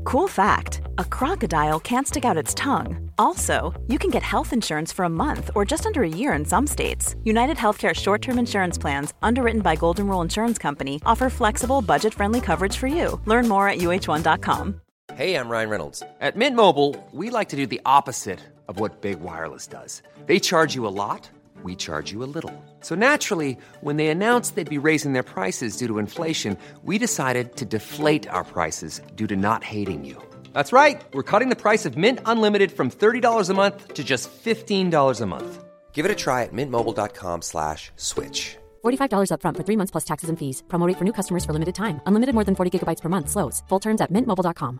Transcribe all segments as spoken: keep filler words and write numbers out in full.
Cool fact, a crocodile can't stick out its tongue. Also, you can get health insurance for a month or just under a year in some states. United Healthcare short-term insurance plans, underwritten by Golden Rule Insurance Company, offer flexible, budget-friendly coverage for you. Learn more at U H one dot com. Hey, I'm Ryan Reynolds. At Mint Mobile, we like to do the opposite of what Big Wireless does. They charge you a lot, we charge you a little. So naturally, when they announced they'd be raising their prices due to inflation, we decided to deflate our prices due to not hating you. That's right. We're cutting the price of Mint Unlimited from thirty dollars a month to just fifteen dollars a month. Give it a try at mintmobile.com slash switch. forty-five dollars up front for three months plus taxes and fees. Promo rate for new customers for limited time. Unlimited more than forty gigabytes per month. Slows full terms at mint mobile dot com.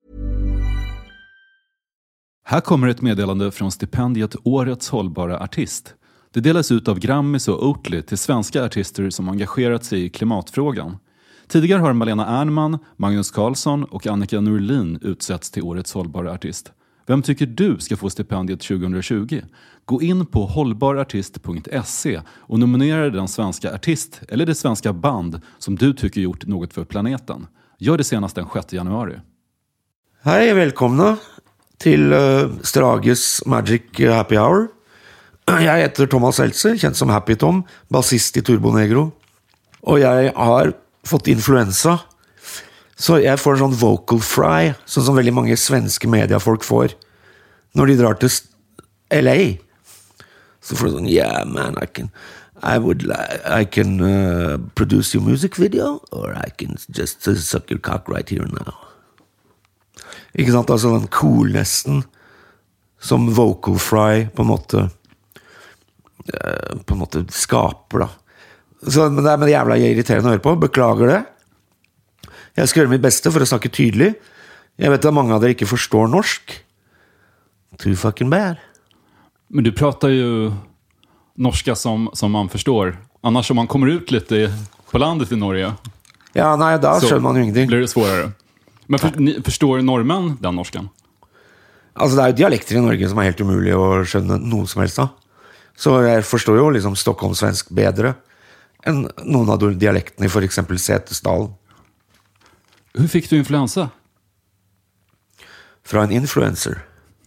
Här kommer ett meddelande från stipendiet Årets hållbara artist. Det delas ut av Grammis och Oatly till svenska artister som engagerat sig i klimatfrågan. Tidigare har Malena Ernman, Magnus Carlsson och Annika Norlin utsetts till Årets hållbara artist. Vem tycker du ska få stipendiet tjugohundratjugo? Gå in på hållbarartist punkt se och nominera den svenska artist eller det svenska band som du tycker gjort något för planeten. Gör det senast den sjätte januari. Hej, välkomna till uh, Strages Magic Happy Hour. Jeg heter Thomas Seltzer, kjent som Happy Tom, bassist i Turbo Negro. Og jeg har fått influensa, så jeg får sånn vocal fry, sånn som veldig mange svenske mediafolk får når de drar til L A. Så får de sånn, yeah man, I can, I would, I can uh, produce your music video, or I can just uh, suck your cock right here and now. Ikke sant, altså den coolnessen som vocal fry på en måte på en måte skaper da. Så, men det er med det jævla irriterende å høre på. Beklager det. Jeg skal gjøre mitt beste for å snakke tydelig. Jeg vet at mange av dere ikke forstår norsk. Too fucking bad. Men du pratar ju norska som, som man förstår. Annars om man kommer ut lite på landet i Norge. Ja, nej, da skjønner man jo ingenting. Blir det svårare. Men for, ni, forstår norrmän den norskan? Altså det er jo dialekter i Norge som er helt umulig å skjønne noe som helst av. Så jeg forstår jo liksom stockholmsvensk bedre enn noen av dialektene i for eksempel Setesdalen. Hur fick du influensa? Fra en influencer.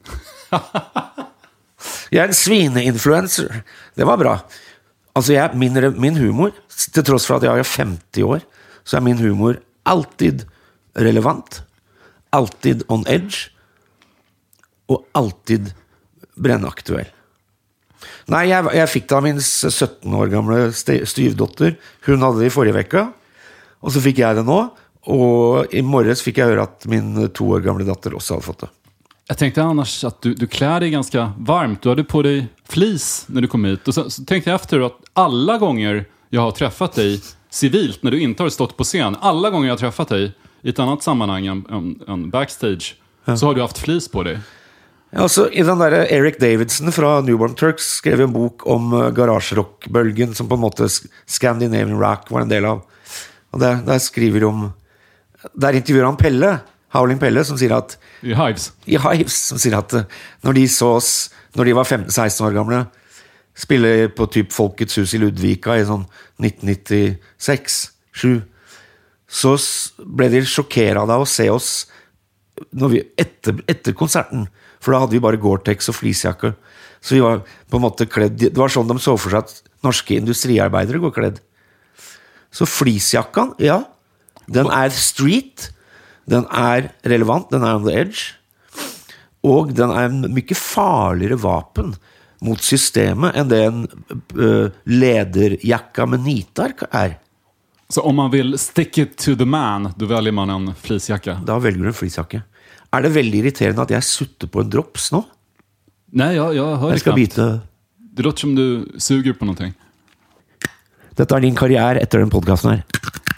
Jeg er en svineinfluencer. Det var bra. Altså jeg, min, min humor, til tross for at jeg er femti år, så er min humor alltid relevant, alltid on edge, og alltid brennaktuell. Nei, jeg, jeg fikk det av min sytten år gamle styvdotter. Hun hadde det i forrige vekka, og så fikk jeg det nå, og i morges fikk jeg høre at min to år gamle datter også hadde fått det. Jag tänkte annars att du, du klär dig ganska varmt. Du hade på dig flis när du kom hit. Och så, så tänkte jag efter att alla gånger jag har träffat dig civilt, när du inte har stått på scen, alla gånger jag har träffat dig i ett annat sammanhang än, än, än backstage, ja. Så har du haft flis på dig. Altså, i den der Eric Davidson fra Newborn Turks skrev en bok om uh, garasjerockbølgen som på en måte Scandinavian Rock var en del av. Og der, der skriver de om, der intervjuer han Pelle, Howling Pelle, som sier at I Hives. I Hives, som sier at uh, når de så oss, når de var femten seksten år gamle, spille på typ Folkets hus i Ludvika i sånn nitten nittiseks sju, så ble de sjokkeret av å se oss når vi, etter, etter konserten. For da hadde vi bare Gore-Tex og fleecejakke. Så vi var på en måte kledd. Det var sånn de så for seg at norske industriarbeidere går kledd. Så fleecejakka, ja, den er street, den er relevant, den er on the edge, og den er en mye farligere vapen mot systemet enn det en uh, lederjakka med nitark er. Så om man vill stick it to the man, då väljer man en fleecejacka? Da velger du en fleecejakke. Er det veldig irriterende at jeg sutter på en drops nå? Nej, jag, jag hör jag ska bita. Det låter som du suger på någonting. Dette er din karriär efter den podcasten här.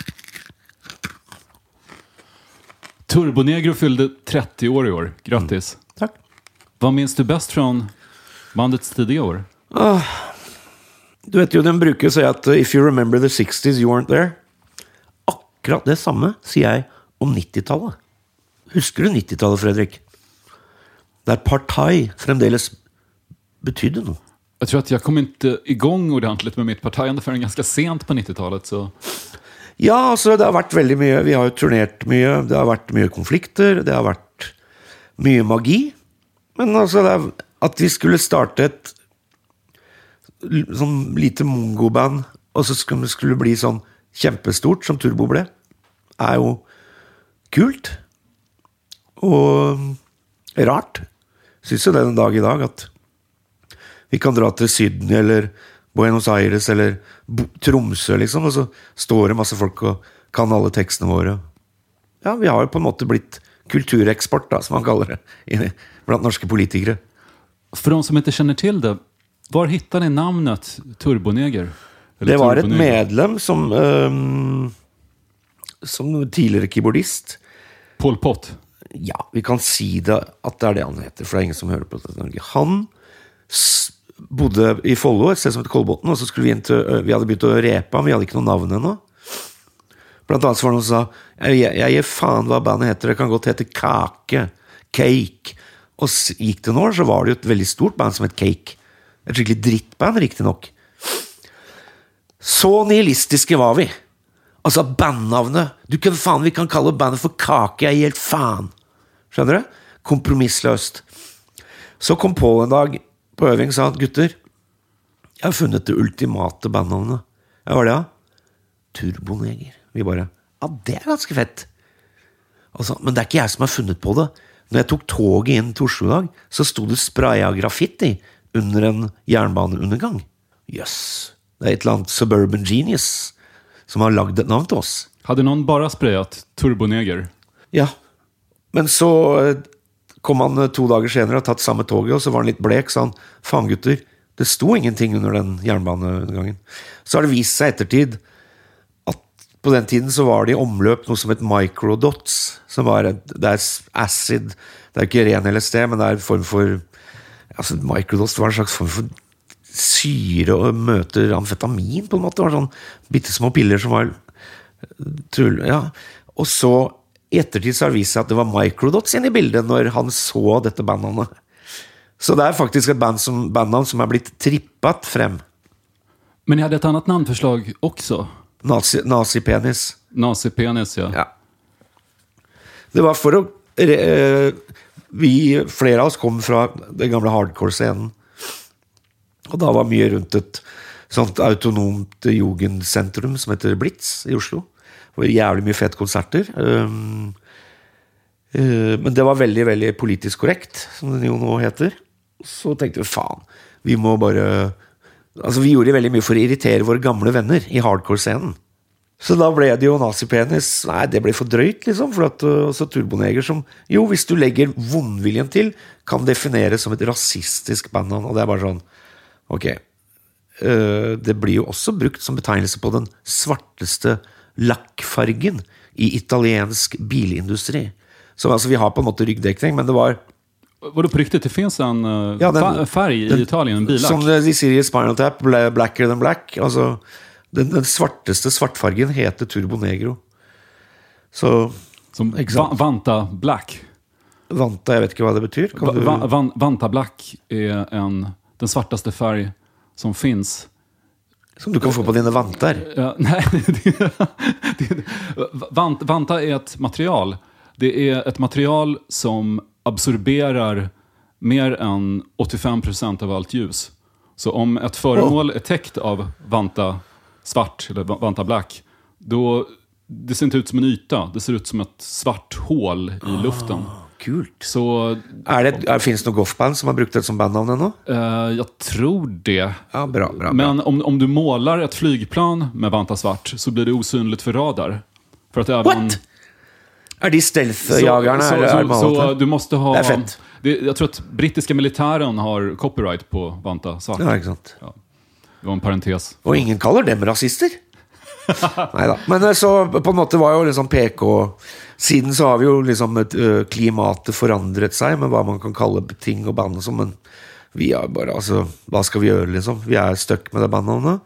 Turbo Negro fyllde trettio år i år. Grattis. Mm. Tack. Vad minns du bäst från bandets tidiga år? Oh. Du vet jo, den bruker å si at if you remember the sixties, you weren't there. Akkurat det samme sier jeg om nittitallet. Husker du nittitallet, Fredrik? Der partai fremdeles betydde noe. Jag tror att jag kom inte igång ordentligt med mitt parti förrän ganska sent på nittiotalet. Så. Ja, altså det har vært veldig mye, vi har jo turnert mye, det har vært mye konflikter, det har vært mye magi, men altså det er, at vi skulle starte et sånn lite mongo-band, og så skulle det skulle bli sånn kjempestort som Turbo ble, er jo kult, og rart. Synes jo det en dag i dag, at vi kan dra til Sydney, eller Buenos Aires eller Tromsø liksom, og så står det masse folk og kan alle tekstene våre. Ja, vi har jo på en måte blitt kultureksport da, som man kaller det, blant norske politikere. For de som ikke kjenner til det, var hittar ni namnet Turboneger? Eller det var Turboneger? Et medlem som, um, som tidligere keyboardist. Pol Pot? Ja, vi kan si det at det er det han heter, for det er ingen som hører på det. Han bodde i Follo, et sted som heter Kolbotn, og så skulle vi inn til, vi hadde begynt å repe, men vi hadde ikke noe navn ennå. Blant annet så var det noen som sa, jeg, jeg gir faen hva bandet heter, det kan godt hete Kake, Cake. Og så gikk det noen år, så var det jo et veldig stort band som het Cake. Et skikkelig drittband, riktig nok. Så nihilistiske var vi. Altså bandnavnet, du kan faen, vi kan kalle bandet for Kake, jeg gir helt faen. Skjønner du? Kompromissløst. Så kom Paul en dag, på øving sa han, gutter, jeg har funnet det ultimate bandnavnet. Ja, var det ja? Turboneger. Vi bare, ja, det er ganske fett. Altså, men det er ikke jeg som har funnet på det. Når jeg tok toget inn til Oslo i dag, så stod det spraya graffiti under en jernbaneundergang. Jøss, yes. Det er et eller annet Suburban Genius som har lagd et navn til oss. Hadde noen bare sprayat Turboneger? Ja, men så kom han to dager senere og tatt samme toget, og så var han litt blek, sa han, faen gutter, det sto ingenting under den jernbanegangen. Så har det vist seg ettertid at på den tiden så var det i omløp noe som het microdots, som var, det er acid, det er ikke ren L S D, men det er en form for, altså microdots var en slags form for syre og møter amfetamin på en måte, det var sånn bittesmå piller som var trull, ja, og så i ettertid så har det vist seg at det var microdots inne i bildet når han så dette bandnavnet. Så det er faktisk et band som, bandnavn som er blitt trippet frem. Men ni hade ett annat namnförslag också? Nazi, Nazi-penis. Nazi-penis, ja. Ja. Det var for å... Eh, vi, flere av oss kom fra den gamle hardcore-scenen. Og da var mye rundt et sånt autonomt jugendsentrum som heter Blitz i Oslo. Det var jævlig mye fett konserter. Um, uh, men det var veldig, veldig politisk korrekt, som det jo nå heter. Så tenkte vi, faen, vi må bare... Altså, vi gjorde veldig mye for å irritere våre gamle venner i hardcore-scenen. Så da ble det jo Nazi-penis. Nei, det ble for drøyt, liksom. For at uh, så Turboneger som... Jo, hvis du legger vondviljen til, kan defineres som et rasistisk bandnavn. Og det er bare sånn... Ok. Uh, det blir jo også brukt som betegnelse på den svarteste lakkfargen i italiensk bilindustri. Så altså, vi har på en måte ryggdekning, men det var... Var det på riktigt? Det finns en uh, ja, den, färg i den, Italien, en bilack. Som de sier i Spinal Tap, blacker than black. Altså, den, den svarteste svartfargen heter Turbo Negro. Så... Som va Vanta Black. Vanta, jeg vet ikke hva det betyr. Va va van Vanta Black er en, den svartaste färg som finns. Som du kan få på dine vantar. Ja, nej, det, det, vant, vanta är ett material. Det är ett material som absorberar mer än åttiofem procent av allt ljus. Så om ett föremål oh. är täckt av vanta svart eller vanta black, då det ser inte ut som en yta. Det ser ut som ett svart hål i ah. luften. Kult. Så, er det, er, finns det noen golfband som har brukt det som bandnavn ennå? Uh, jag tror det. Ja, bra, bra, Men bra. Om, om du målar ett flygplan med vanta svart så blir det osynligt för radar. För att även... What? Är de stealth-jagarna? Så, eller så, är man så, så du måste ha... Det är fett. Det, jag tror att brittiska militären har copyright på vanta svart. Ja, ikke sant. Ja. Det var en parentes. Og ingen kaller dem rasister. Neida. Men så på en måte var jo liksom P K... Siden så har vi jo liksom et, uh, klimatet forandret seg med hva man kan kalle ting og band og sånn, men vi er bare, altså, hva skal vi gjøre liksom? Vi er stuck med det bandnavnet.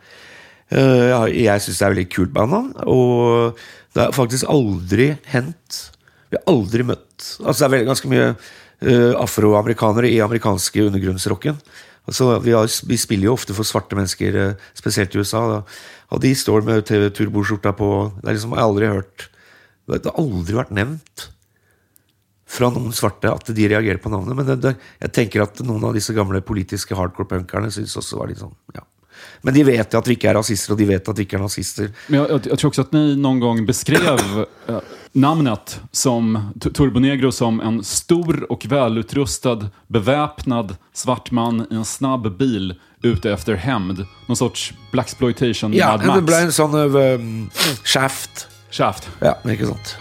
Uh, jeg synes det er veldig kult bandnavn, og det har faktisk aldri hendt, vi har aldri møtt, altså det er veldig, ganske mye uh, afroamerikanere i amerikanske undergrunnsrocken, Altså, vi, har, vi spiller jo ofte for svarte mennesker, spesielt i U S A, da. Og de står med T V-turboskjorta på. Det er liksom, jeg har aldri hørt, det har aldri vært nevnt fra noen svarte at de reagerer på navnet, men det, det, jeg tenker at noen av disse gamle politiske hardcore-punkerne synes også var litt sånn, ja. Men de vet at vi ikke är rasister, och de vet att vi inte är nazister. Men jag, jag, jag tror också att ni någon gång beskrev äh, namnet som Turbonegro som en stor och välutrustad, beväpnad svart man i en snabb bil ute efter hämnd. Någon sorts blaxploitation. Ja, Mad Max. det blev en sån um, shaft. Shaft. Ja, inte sånt.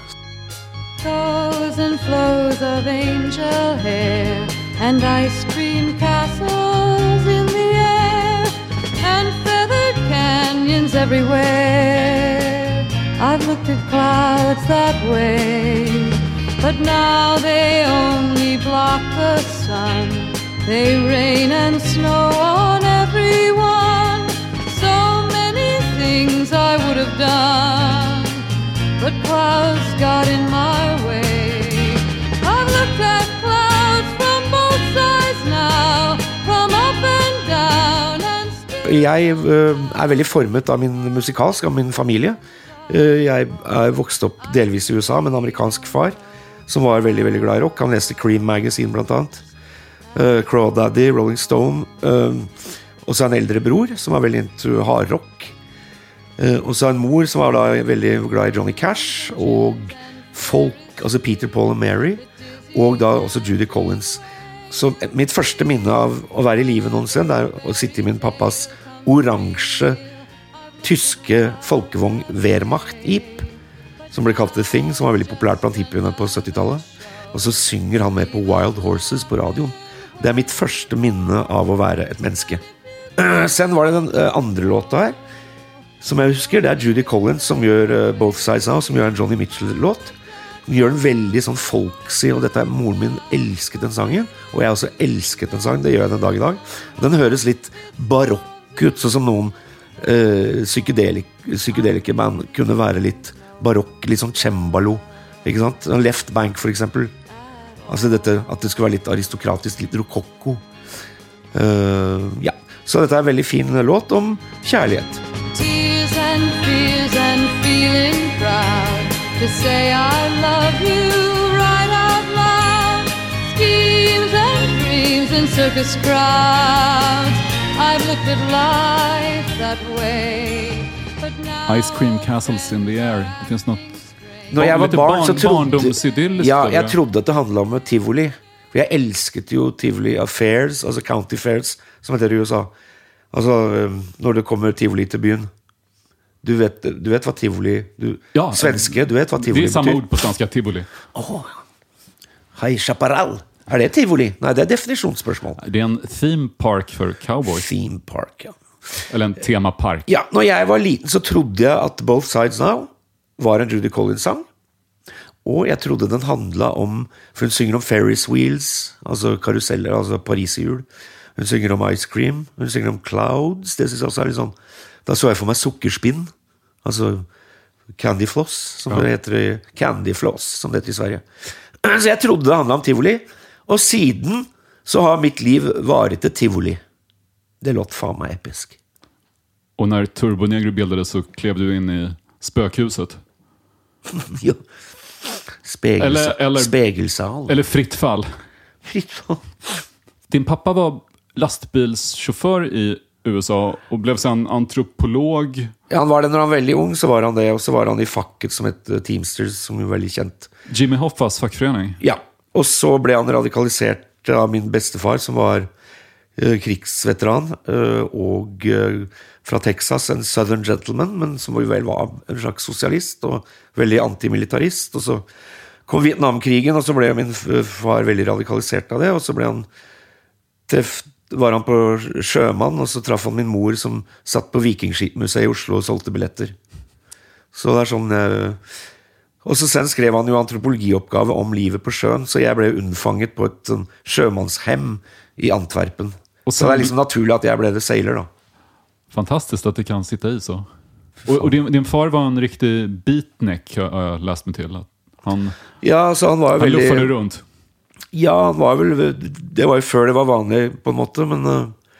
Flows and flows of angel hair and ice cream castles in the air and feathered canyons everywhere. I've looked at clouds that way, but now they only block the sun. They rain and snow on everyone. So many things I would have done, but clouds got in my way. I've looked at clouds from both sides now, from up and down and still... Jeg uh, er veldig formet av min musikalsk, av min familie. Uh, jeg er vokst opp delvis i U S A med en amerikansk far, som var veldig, veldig glad i rock. Han leste Cream Magazine blant annet. Uh, Crawdaddy, Rolling Stone. Uh, og så en eldre bror, som var veldig into hardrock. Uh, og så en mor som var da veldig glad i Johnny Cash og folk, altså Peter, Paul og Mary, og da også Judy Collins. Så mitt første minne av å være i livet noensinne, det er å sitte i min pappas oransje tyske folkevogn Wehrmacht-jeep, som ble kalt The Thing, som var veldig populært blant hippiene på syttitallet. Og så synger han med på Wild Horses på radioen. Det er mitt første minne av å være et menneske. Uh, sen var det den uh, andre låta her, som jeg husker, det er Judy Collins som gjør uh, Both Sides Now, som gjør en Johnny Mitchell-låt. Hun gjør den veldig sånn folksy, og dette er moren min elsket den sangen, og jeg også elsket den sangen, det gjør jeg den dag i dag. Den høres litt barokk ut, sånn som noen uh, psykedelik, psykedelikerband kunne være litt barokk, litt sånn cembalo, ikke sant? Left Bank for eksempel. Altså dette, at det skulle være litt aristokratisk, litt rokokko. Uh, ja, så dette er en veldig fin låt om kjærlighet. Tears and fears and feeling proud to say I love you right out loud. Schemes and dreams and circus crowds. I've looked at life that way, but now Ice cream castles in the air. Det finns något. Når jeg var lite barn, så trodde barndomsidylliskt ja, över jeg det. trodde at det handlet om tivoli. For jeg elsket jo tivoli affairs, altså county fairs, som heter det i U S A. Altså, når det kommer tivoli til byen. Du vet, du vet hva tivoli... Du, Ja, svenske, du vet hva tivoli Det är samma betyr? ord på svenska, tivoli. Åh, hei, chaparral. Er det tivoli? Nei, det er definisjonsspørsmål. Det är en theme park för cowboys. Theme park, ja. Eller en temapark. Ja, når jeg var liten så trodde jeg at Both Sides Now var en Judy Collins-sang. Og jeg trodde den handlet om, for hun synger om Ferris wheels, altså karuseller, altså pariserhjul. Hun synger om ice cream, hun synger om clouds, det synes jeg også er litt sånn. Da så jeg for meg sukkerspinn, altså candy floss, som det heter i candy floss, som det heter i Sverige. Så jeg trodde det handlet om tivoli, og siden så har mitt liv varit til tivoli. Det låt fan meg episk. Och när Turbonegro bildades så klev du in i spökhuset. Jo. Spegels- Eller- eller- Spegelsal. Eller fritt fall. Fritt fall. Din pappa var lastbilschaufför i U S A och blev sen antropolog. Ja, han var det når han var veldig ung, så var han det, og så var han i facket som et Teamsters, som er veldig kjent. Jimmy Hoffas fackförening. Ja, og så ble han radikalisert av min bestefar, som var eh, krigsveteran, eh, og eh, fra Texas, en Southern gentleman, men som vel var en slags sosialist, og veldig antimilitarist, og så kom Vietnamkrigen, og så ble min far veldig radikalisert av det, og så ble han til var han på sjømann, og så traff han min mor som satt på Vikingskipmuseet i Oslo og solgte billetter. Så det er sånn... Eh, og så sen skrev han jo antropologioppgave om livet på sjøen, så jeg ble unnfanget på et sånn, sjømannshem i Antwerpen. Og så det er liksom naturlig at jeg ble det sailor da. Fantastiskt att det kan sitta i så. Och, och din, din far var en riktig beatneck, har jag läst mig till. Han, Ja, så han var jo han luffade veldig... runt. Ja, han var vel... Det var jo før det var vanlig på en måte, men uh,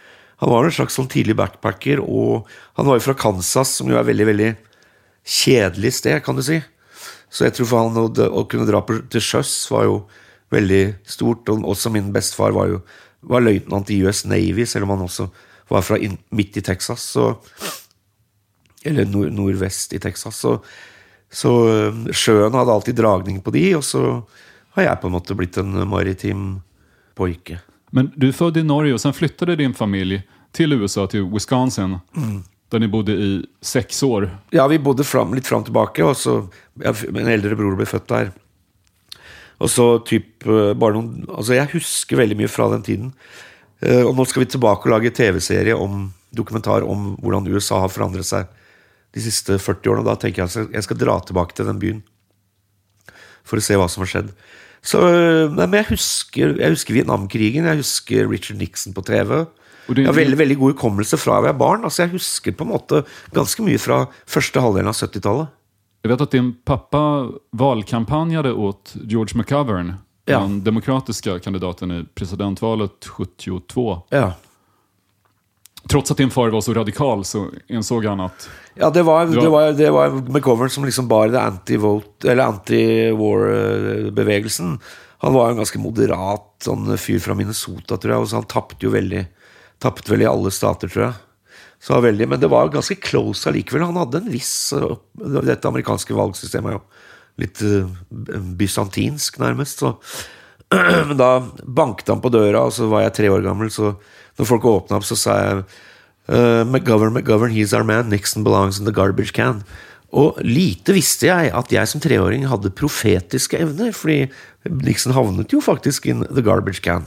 Han var en slags sånn tidlig backpacker, og han var jo fra Kansas, som jo er veldig, veldig kjedelig sted, kan du si. Så jeg tror for han å, å kunne dra på, til sjøs var jo veldig stort, og også min bestefar var jo var løytnant i U S Navy, selv om han også var fra in, midt i Texas, så, eller nord, nordvest i Texas, så, så sjøen hadde alltid dragning på de, og så har jeg på en måte blitt en maritim pojke. Men du är född i Norge och sen flyttade din familj till U S A, till Wisconsin, mm. där ni bodde i sex år. Ja, vi bodde fram, litt fram tilbake, og så en eldre bror ble født der. Og så typ bare noen, altså jeg husker veldig mye fra den tiden. Og nå skal vi tilbake og lage tv-serie om, dokumentar om hvordan U S A har forandret seg de siste førti årene, og da tenker jeg at jeg skal dra tilbake til den byen for å se hva som har skjedd. Så, nei, men jeg husker, jeg husker Vietnamkrigen, jeg husker Richard Nixon på T V. Jeg har veldig, veldig god hukommelse fra jeg var barn. Altså jeg husker på en måte ganske mye fra første halvdelen av syttitallet. Jag vet att din pappa valkampanjade åt George McGovern, ja. Den demokratiska kandidaten i presidentvalet sjuttiotvå. Ja. Trots att din far var så radikal så insåg han att... Ja, det var, det var, det var McGovern som liksom bar det anti-vote, eller anti-war-bevegelsen. Han var en ganske moderat sånn fyr fra Minnesota, tror jeg, og så han tappte jo veldig, tappte vel i alle stater, tror jeg. Så var veldig, men det var ganske close allikevel. Han hadde en viss, dette amerikanske valgsystemet er jo litt uh, bysantinsk nærmest, så men da bankte han på døra, og så var jeg tre år gammel, så når folk åpnet opp, så sa jeg uh, McGovern, McGovern, he's our man, Nixon belongs in the garbage can. Og lite visste jeg at jeg som treåring hadde profetiske evner, fordi Nixon havnet jo faktisk in the garbage can.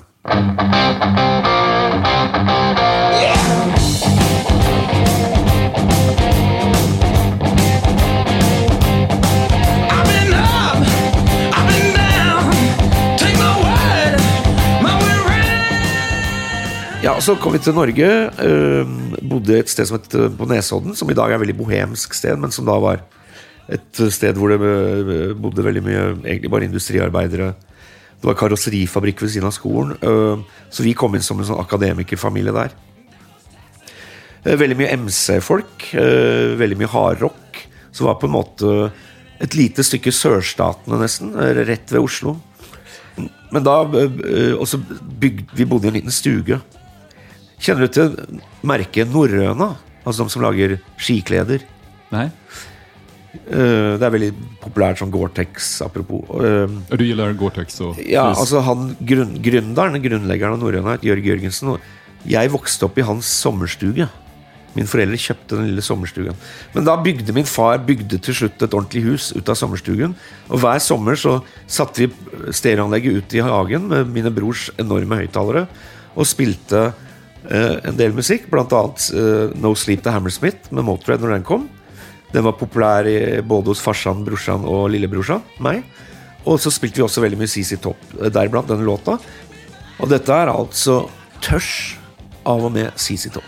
Ja, så kom vi til Norge, øh, bodde et sted som het på Nesodden, som i dag er et veldig bohemsk sted, men som da var et sted hvor det bodde veldig mye, egentlig bare industriarbeidere. Det var karosserifabrikk ved siden av skolen, øh, så vi kom inn som en sånn akademikerfamilie der. Veldig mye M C-folk, øh, veldig mye hardrock, så var på en måte et lite stykke sørstatene nesten, rett ved Oslo. Men da, øh, også bygde, vi bodde i en liten stuge. Kjenner du til merket Norrøna? Altså de som lager skikleder? Nei. Uh, det er veldig populært som Gore-Tex, apropos. Uh, du gillar Gore-Tex? Og... Ja, altså han, grunn, grunneren, grunnleggeren av Norrøna, Jørg Jørgensen, og jeg vokste opp i hans sommerstuge. Min foreldre kjøpte den lille sommerstugen. Men da bygde min far bygde til slutt et ordentlig hus ut av sommerstugen, og hver sommer så satte vi stereoanlegget ut i hagen med mine brors enorme høyttalere, og spilte Uh, en del musikk, blant annet uh, No Sleep to Hammersmith med Motörhead når den kom. Den var populær i, både hos farsan, brorsan og lillebrorsan, meg. Og så spilte vi også veldig mye C C Top der blant denne låta. Og dette er altså tørs av og med C C Top.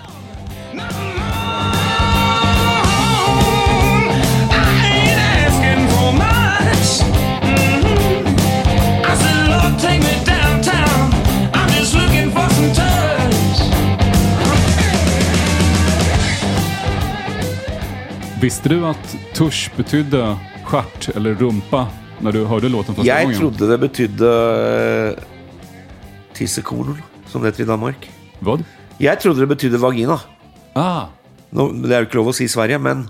Visste du att tusch betydde stjärt eller rumpa när du hörde låten första gången? Jag trodde det betydde uh, tissekorn, som det heter i Danmark. Vad? Jag trodde det betydde vagina. Ah. Nå, det er jo ikke lov å si i Sverige, men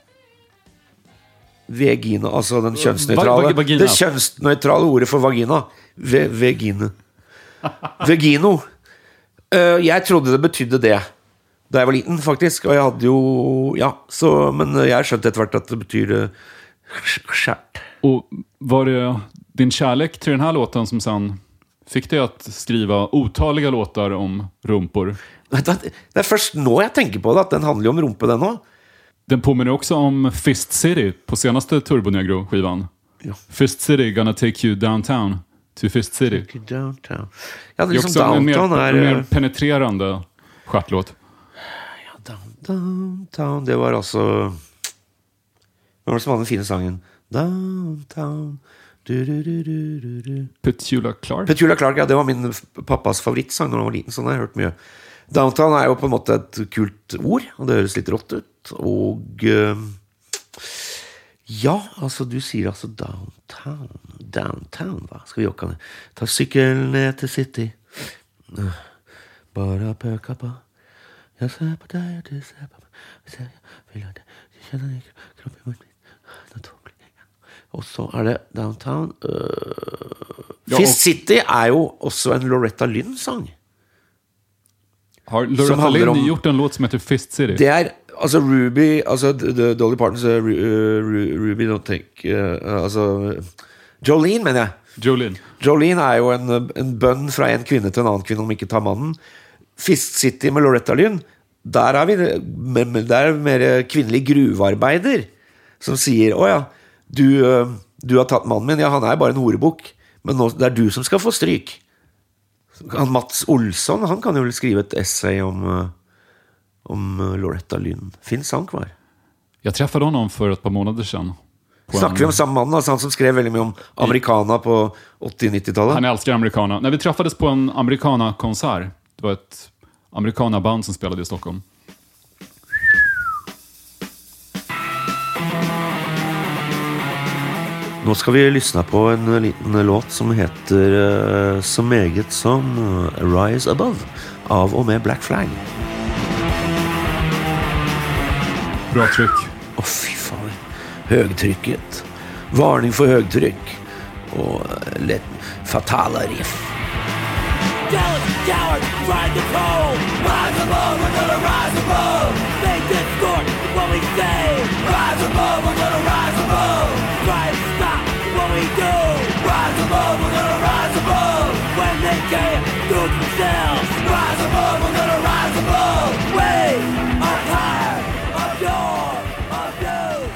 vagina, altså den kjønnsneutrale, Va- vagina. det kjønnsneutrale ordet for vagina. Ve- vagina. Vagino. Uh, jeg trodde det betydde det da jeg var liten, faktisk, og jeg hadde jo, ja, så, men jeg skjønte etter hvert at det betyr skjert. Och var det din kärlek till den här låten som sen fick dig att skriva otaliga låtar om rumpor? Det er først nå jeg tenker på det, at den handler om rumpe, den også. Den påminner också om Fist City på senaste Turbonegro-skivan. Ja. Fist City, gonna take you downtown to Fist City. Downtown. Ja, det Det er är liksom också en mer, downtown er... en mer penetrerande stjärtlåt. Downtown, det var altså Hvem var det som hadde den fine sangen? Downtown du, du, du, du, du, du. Petula Clark? Petula Clark, ja, det var min pappas favorittsang når han var liten, så den har jeg hørt mye. Downtown er jo på en måte et kult ord, og det høres litt rått ut. Og uh, ja, altså du sier altså downtown, downtown, hva? Skal vi jokke ned? Ta sykkelen ned til City. Uh, bare pøka på. Jeg ser på deg, du ser på meg. Jeg ser, jeg vil ha det. Jeg kjenner ikke kroppen min. Og så er det Downtown. Uh, ja, Fist City er jo også en Loretta Lynn-sang. Har Loretta Lynn om, gjort en låt som heter Fist City? Det er, altså Ruby, altså Dolly Partons uh, Ruby, don't think, uh, altså Jolene, mener jeg. Jolene. Jolene er jo en, en bønn fra en kvinne til en annen kvinne om ikke ta mannen. Fist City med Loretta Lynn, der er vi, der er mer kvinnelig gruvearbeider som sier, åja, Du, du har tatt mannen min. Ja, han er bare en horebukk, men nå, det er du som skal få stryk. Han, Mats Olsson, han kan jo vel skrive et essay om, om Loretta Lynn. Finns han kvar? Jag träffade honom för ett par månader sedan. Snakker vi om samme mann, altså han som skrev veldig mye om americana på åtti-nitti-tallet? Han älskar americana. När vi träffades på en americana-konsert, det var ett americana-band som spelade i Stockholm. Nå skal vi lyssna på en liten låt som heter uh, så meget som uh, Rise Above av og med Black Flag. Bra tryck. Åh, oh, fy faen. Høgtrykket. Varning for høgtrykk. Og uh, lett fatala riff. Jealous coward, ride the cold. Rise above, we're gonna rise above. They distort what we say. Rise above, we're gonna rise above. Try to stop what we do. Rise above, we're gonna rise above. When they can't do it themselves. Rise above, we're gonna rise above. We are tired of your abuse.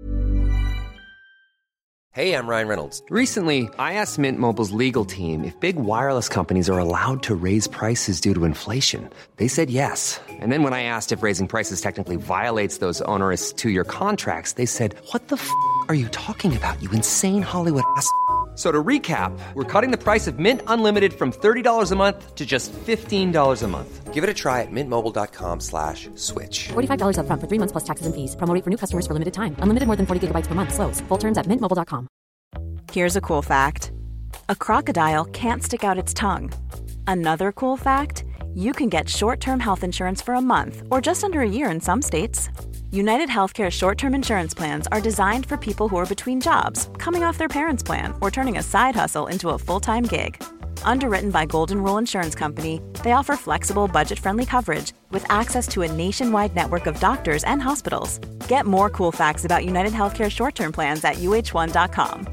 Hey, I'm Ryan Reynolds. Recently, I asked Mint Mobile's legal team if big wireless companies are allowed to raise prices due to inflation. They said yes. And then when I asked if raising prices technically violates those onerous two-year contracts, they said, what the f*** are you talking about, you insane Hollywood ass f- So to recap, we're cutting the price of Mint Unlimited from thirty dollars a month to just fifteen dollars a month. Give it a try at mintmobile.com slash switch. forty-five dollars up front for three months plus taxes and fees. Promo rate for new customers for limited time. Unlimited more than forty gigabytes per month. Slows full terms at mint mobile dot com. Here's a cool fact. A crocodile can't stick out its tongue. Another cool fact, you can get short-term health insurance for a month or just under a year in some states. United Healthcare short-term insurance plans are designed for people who are between jobs, coming off their parents' plan, or turning a side hustle into a full-time gig. Underwritten by Golden Rule Insurance Company, they offer flexible, budget-friendly coverage with access to a nationwide network of doctors and hospitals. Get more cool facts about United Healthcare short-term plans at u h one dot com.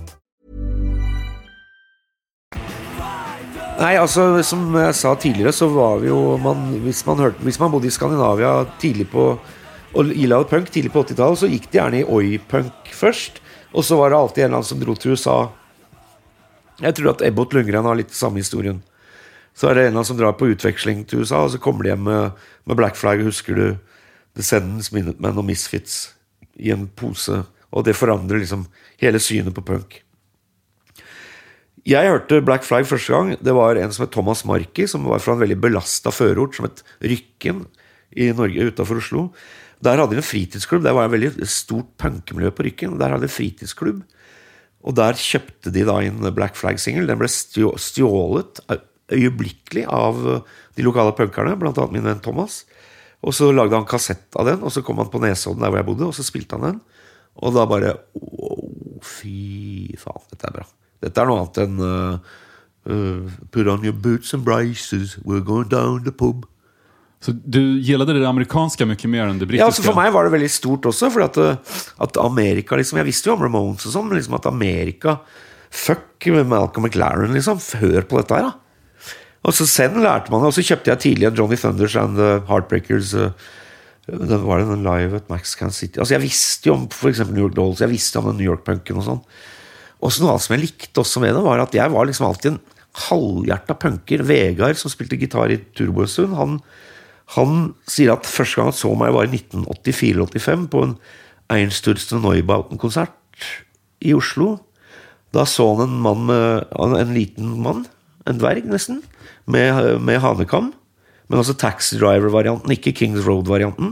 Nei, altså, som jeg sa tidligere, så var vi jo, man, hvis, man hørte, hvis man bodde i Skandinavia tidlig på, og gilla punk tidlig på åtti-tallet, så gikk det gjerne i oi-punk først, og så var det alltid en eller annen som dro til U S A. Jeg tror at Ebbot Lundgren har litt samme historien. Så er det en eller annen som drar på utveksling til U S A, og så kommer de hjem med, med Black Flag, husker du, Descendants, Minutemen og Misfits i en pose, og det forandrer liksom hele synet på punk. Jeg hørte Black Flag første gang. Det var en som het Thomas Marki, som var fra en veldig belastet førort, som het Rykken i Norge, utenfor Oslo. Der hadde de en fritidsklubb. Det var en veldig stort punkemiljø på Rykken. Der hadde de en fritidsklubb. Og der kjøpte de da inn Black Flag-single. Den ble stjålet øyeblikkelig av de lokale punkerne, blant annet min venn Thomas. Og så lagde han kassett av den, og så kom han på Nesodden der hvor jeg bodde, og så spilte han den. Og da bare, wow, fy faen, dette er bra. Dette er noe annet enn uh, uh, put on your boots and braces, we're going down the pub. Så du gillade det amerikanska mycket mer än det brittiska? Ja, altså for meg var det veldig stort også, for at, at Amerika, liksom, jeg visste jo om Ramones og sånn, men liksom at Amerika, fuck med Malcolm McLaren, liksom, hør på dette her, da. Og så sen lærte man det, og så kjøpte jeg tidlig Johnny Thunders and the Heartbreakers, uh, det var det den live at Max Can City. Altså jeg visste jo om for eksempel New York Dolls, jeg visste om den New York-punken og sånn. Og så noe annet som jeg likte også med det var at jeg var liksom alltid en halvhjertet punker. Vegard, som spilte gitar i Turbosund, han, han sier at første gang han så meg var i nitten åttifire åttifem på en Einstürzen Neubauten-konsert i Oslo. Da så han en mann med, en liten mann, en dverg nesten, med, med hanekam, Men altså Taxi Driver-varianten, ikke Kings Road-varianten.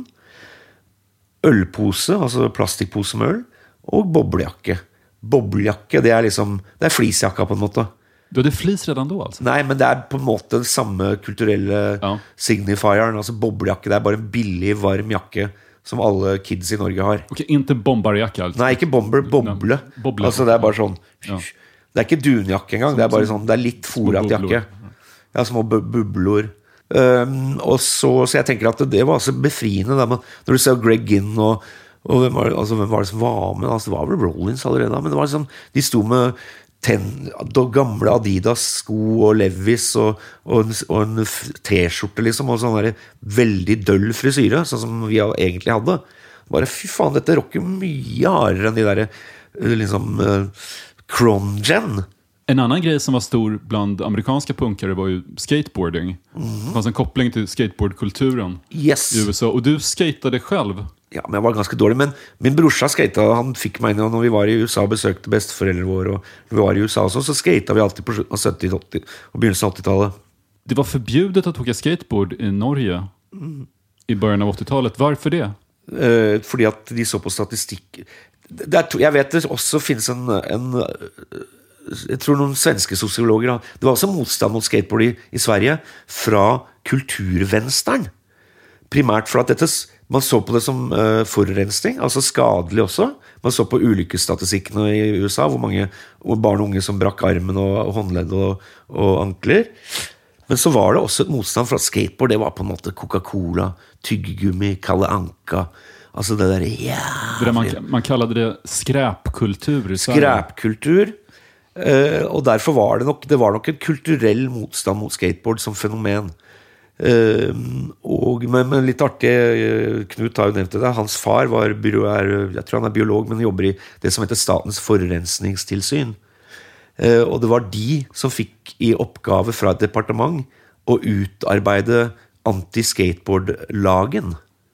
Ølpose, altså plastikkpose med øl, og boblejakke. Boblejakke, det er liksom, det er fleecejakka på en måte. Du hadde flis redan då altså? Nei, men det er på en måte den samme kulturelle ja. signifieren, altså boblejakke, det er bare en billig, varm jakke som alle kids i Norge har. Ok, ikke bomberjakke altså? Nei, ikke bomber, boble. boble. Altså det er bare sånn, ja. Det er ikke dunjakke engang, det er bare sånn, det er litt forat jakke. Ja, små bubler. Um, og så, så jeg tenker at det, det var altså befriende da, når du ser Greg Ginn og, og hvem, var, altså, hvem var det som var med, altså, det var vel Rollins allerede, men det var liksom, de sto med ten, gamle Adidas sko og Levis og, og, en, og en t-skjorte liksom, og sånn der veldig døll frisyre, sånn som vi egentlig hadde. Bare fy faen, dette rocker mye hardere enn de der liksom uh, Cron-gen. En annan grej som var stor bland amerikanska punkare var ju skateboarding. Mm. Det fanns en koppling till skateboardkulturen yes. i U S A. Och du skatade själv. Ja, men jeg var ganske dårlig. Men min brorsa skata, han fikk meg inn, og når vi var i U S A og besøkte besteforeldre våre, og når vi var i U S A også, så skata vi alltid på slutten av sytti, åtti og begynnelsen av åttitallet. Det var förbjudet att åka skateboard i Norge mm. i början av åttitalet. Varför det? Eh, fordi at de så på statistikk. Det er, jeg vet det også finnes en... en jeg tror noen svenske sosiologer det var også motstand mot skateboard i, i Sverige fra kulturvensteren primært for at dette man så på det som uh, forurensning, altså skadelig også. Man så på ulykkesstatistikkene i U S A hvor mange barn og unge som brakk armen og, og håndledd og, og ankler, men så var det også et motstand for at skateboard det var på en måte Coca-Cola, tyggegummi, Kalle Anka, altså det der jævlig man, man kallade det skräpkultur i Sverige. Skräpkultur. Uh, og derfor var det nok det var nok en kulturell motstand mot skateboard som fenomen uh, og, men, men litt artig uh, Knut har jo nevnt det hans far var byråer, jeg tror han er biolog men jobber i det som heter Statens forurensningstilsyn uh, og det var de som fikk i oppgave fra et departement å utarbeide anti-skateboard-lagen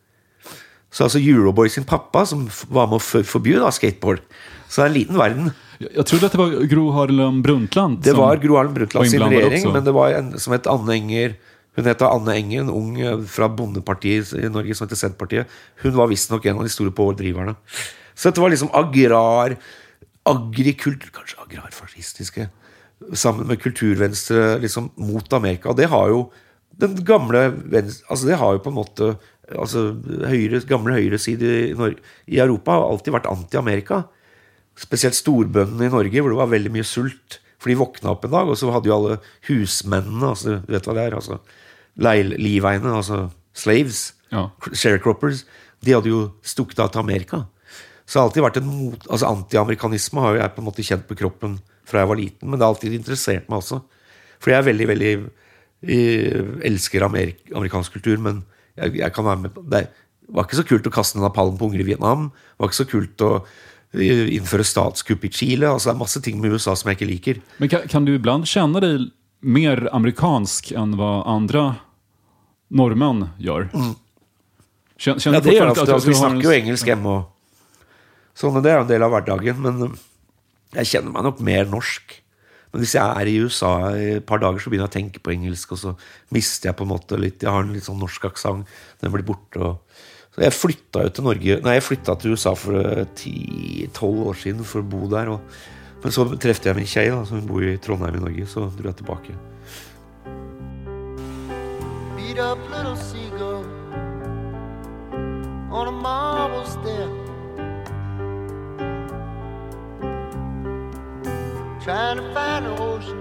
så altså Euroboy sin pappa som var med å forbjude skateboard så det er en liten verden. Jeg trodde at det var Gro Harlem Brundtland. Det var Gro Harlem Brundtland sin regjering, også. Men det var en som het Anne Enger. Hun heter Anne Enger, en ung fra bondepartiet i Norge som heter Senterpartiet. Hun var visst nok en av de store pådriverne. Så dette var liksom agrar, agrikultur, kanskje agrarfascistiske, sammen med kulturvenstre liksom mot Amerika. Og det har jo den gamle, altså det har jo på en måte, altså høyre, gamle høyre side i, Norge, i Europa har alltid vært anti-Amerika. Spesielt storbøndene i Norge, hvor det var veldig mye sult, for de våkna opp en dag, og så hadde jo alle husmennene, altså, du vet hva det er, altså, liveiene, altså slaves, ja. Sharecroppers, de hadde jo stukket av til Amerika. Så det har alltid vært en mot, altså anti-amerikanisme har jo jeg på en måte kjent på kroppen fra jeg var liten, men det har alltid interessert meg også. For jeg er veldig, veldig, jeg elsker amerik, amerikansk kultur, men jeg, jeg kan være med på, det var ikke så kult å kaste en napalm på unger i Vietnam, det var ikke så kult å innføre statskupp i Chile, altså det er masse ting med U S A som jeg ikke liker. Men kan, kan du ibland känna dig mer amerikansk enn hva andre norrmän gjør? Mm. Känner, känner ja, det gjør ofte, at, altså, vi snakker en... jo engelsk hjemme og sånn, det er jo en del av hverdagen, men jeg kjenner meg nok mer norsk. Men hvis jeg er i U S A i et par dager, så begynner jeg å tenke på engelsk, og så mister jeg på en måte litt, jeg har en litt sånn norsk aksent, den blir borte, og så jeg flyttet jo til Norge, nei, jeg flyttet til U S A for ti tolv år siden for å bo der, og, men så treffte jeg min tjej, da, som bor i Trondheim i Norge, så dro jeg tilbake. Beat up little seagull on a marble stair Trying to find the ocean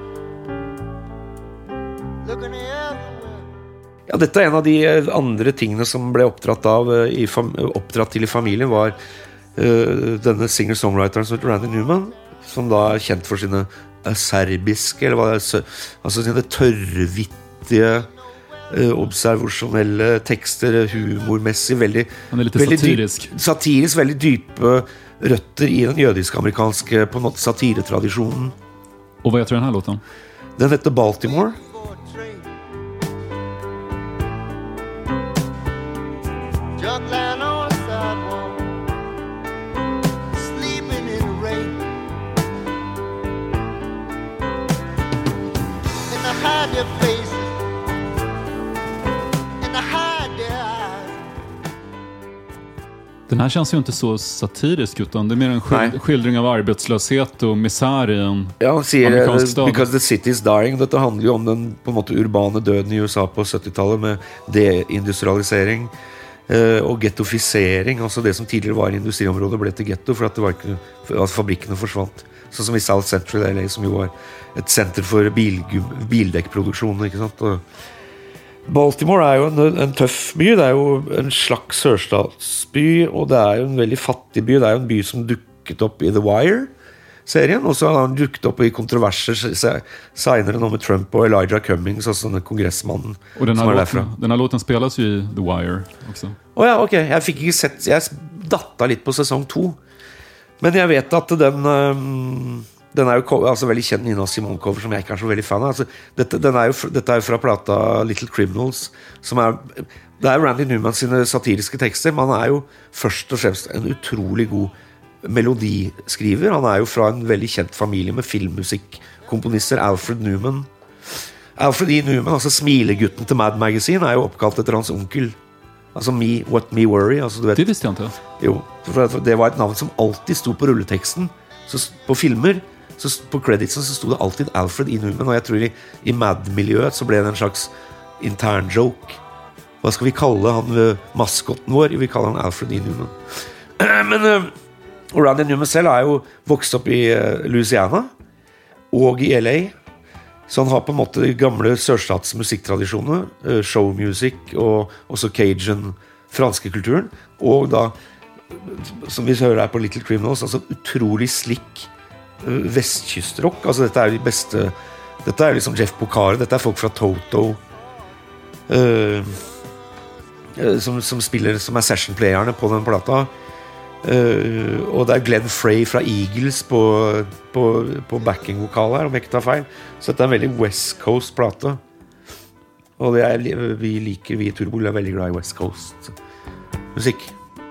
Looking everywhere Ja, dette er en av de andre tingene som ble oppdratt, av, i, oppdratt til i familien var uh, denne singer-songwriteren som heter Randy Newman, som da er kjent for sine uh, serbiske, eller hva det er, altså sine tørrvittige, uh, observasjonelle tekster, humormessig, veldig, Han er litt veldig satirisk. Dyp, satirisk, veldig dype røtter i den jødisk-amerikanske på en måte satiretradisjonen. Og hva heter den her låten? Den heter Baltimore. Den här känns ju inte så satirisk, utan det är mer en skild- skildring av arbetslöshet och misär i en ja, han sier, amerikansk stad. Because the city is dying. Dette handler jo om den på en måte urbane døden i U S A på syttitallet med deindustrialisering eh, og gettofisering. Altså det som tidligere var industriområdet ble til getto for at, det var ikke, for at fabrikkene forsvant. Sånn som i South Central L A, som jo var et senter for bil, bildekkproduksjon, ikke sant? Og Baltimore er jo en, en tøff by. Det er jo en slags sørstatsby, og det er jo en veldig fattig by. Det er jo en by som dukket opp i The Wire-serien, og så har han dukket opp i kontroverser senere nå med Trump og Elijah Cummings, altså denne kongressmannen og den som er låten, derfra. Den her låten spelas jo i The Wire også. Å ja, ok. Jeg fikk ikke sett, jeg datta litt på sesong to. Men jeg vet at den... Um, Den er jo altså, veldig kjent Nina Simone-cover, som jeg ikke er så veldig fan av. Altså, dette, den er jo, dette er jo fra plata Little Criminals, som er, det er jo Randy Newman sine satiriske tekster, men han er jo først og fremst en utrolig god melodiskriver. Han er jo fra en veldig kjent familie med filmmusikkomponister, Alfred Newman. Alfred E. Newman, altså smilegutten til Mad Magazine, er jo oppkalt etter hans onkel. Altså Me, What Me Worry. Altså, du vet, det visste jeg ikke. Jo, for det var et navn som alltid sto på rulleteksten. Så på filmer, så på creditsen så sto det alltid Alfred E. Newman, og jeg tror i, i Mad-miljøet så ble det en slags intern joke. Hva skal vi kalle han, maskotten vår? Vi kaller han Alfred E. Newman. Men uh, Randy Newman selv er jo vokst opp i uh, Louisiana og i L A, så han har på en måte de gamle sørstats musikktradisjoner, uh, showmusikk og også Cajun franske kulturen, og da som vi hører her på Little Criminals, altså utrolig slick uh, vestkystrock. Altså dette er de beste, dette er liksom Jeff Porcaro, dette er folk fra Toto uh, som, som spiller, som er sessionplayerne på den plata, uh, og det er Glenn Frey fra Eagles på, på, på backing-vokal her, om jeg ikke tar feil. Så dette er en veldig West Coast plate, og det er, vi liker, vi i Turbo er veldig glad i West Coast musikk.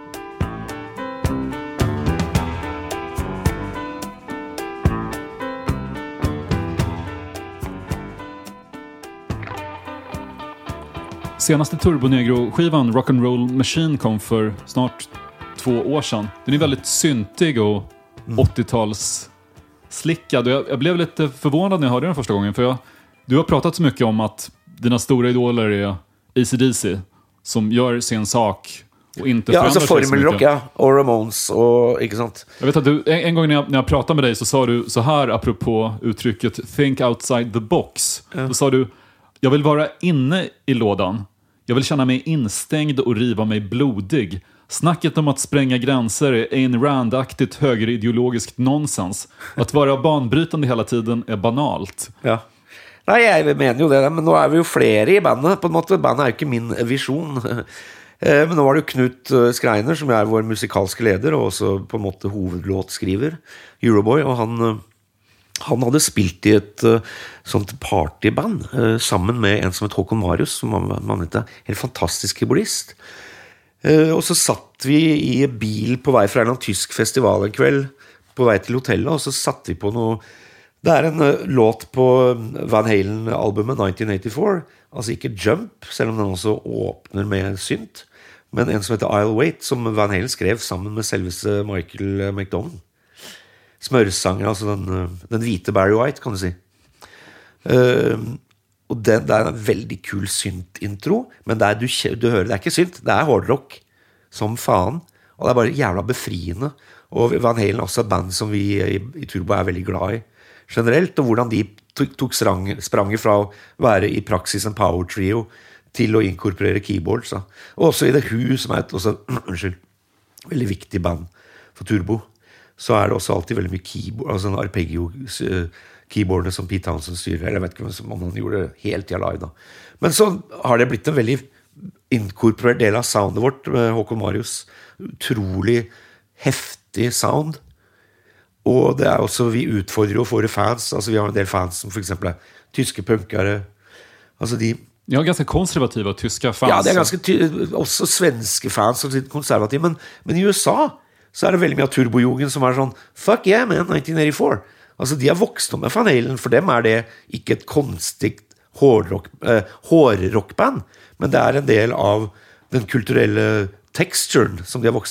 Senaste Turbo Negro-skivan Rock'n'Roll Machine kom för snart två år sedan. Den är väldigt syntig och åttio-tals slickad. Jag, jag blev lite förvånad när jag hörde den första gången, för jag, du har pratat så mycket om att dina stora idoler är A C D C som gör sin sak och inte ja, förändrar alltså sig så mycket. Formelrock, ja, och Ramones och inte sant. Jag vet att du en, en gång när jag, när jag pratade med dig så sa du så här apropå uttrycket think outside the box. Ja. Då sa du: jag vill vara inne i lådan. Jag vill känna mig instängd och riva mig blodig. Snacket om att spränga gränser är Ayn Rand-aktigt högerideologiskt nonsens. Att vara banbrytande hela tiden är banalt. Ja. Nei, jeg mener jo det, men nå er vi jo flere i bandet, på en måte. Bandet er jo ikke min visjon. Men nå var det jo Knut Skreiner, som er vår musikalske leder, og også på en måte hovedlåtskriver, Euroboy, og han... Han hadde spilt i et uh, sånt partyband uh, sammen med en som het Håkon Marius, som man, man vet, en fantastisk keyboardist. Uh, og så satt vi i bil på vei fra en tysk festival en kveld, på vei til hotellet, og så satt vi på noe... Det er en uh, låt på Van Halen-albumet nineteen eighty-four, altså ikke Jump, selv om den også åpner med synt, men en som heter I'll Wait, som Van Halen skrev sammen med selveste Michael McDonald. Smørsanger, altså den, den hvite Barry White, kan du si. Uh, og det, det er en veldig kul synt-intro, men det er, du, du hører, det er ikke synt, det er hårdrock som faen, og det er bare jævla befriende. Og Van Halen er også et band som vi i, i Turbo er veldig glad i generelt, og hvordan de tok, tok sprang, spranget fra å være i praksis en power trio til å inkorporere keyboards. Da. Og også i The Who, som er et også, unnskyld, veldig viktig band for Turbo, så er det også alltid veldig mye keyboard, altså en arpeggio-keyboardene som Pete Townsend styrer, eller jeg vet ikke om han gjorde det helt i live da. Men så har det blitt en veldig inkorporert del av soundet vårt med Håkon Marius. Utrolig heftig sound. Og det er også, vi utfordrer jo våre fans, altså vi har en del fans som for eksempel er tyske punkere, altså de... Ja, ganska konservativa tyska fans. Ja, det er ganske ty- også svenske fans som er konservative, men, men i U S A så er det veldig mye av turbojogen som er sånn, fuck yeah man, nineteen eighty-four. Altså de har vokst om med Van Halen, for dem er det ikke et konstig hårrock, eh, hårrockband, men det er en del av den kulturelle texturen som de har vokst opp med.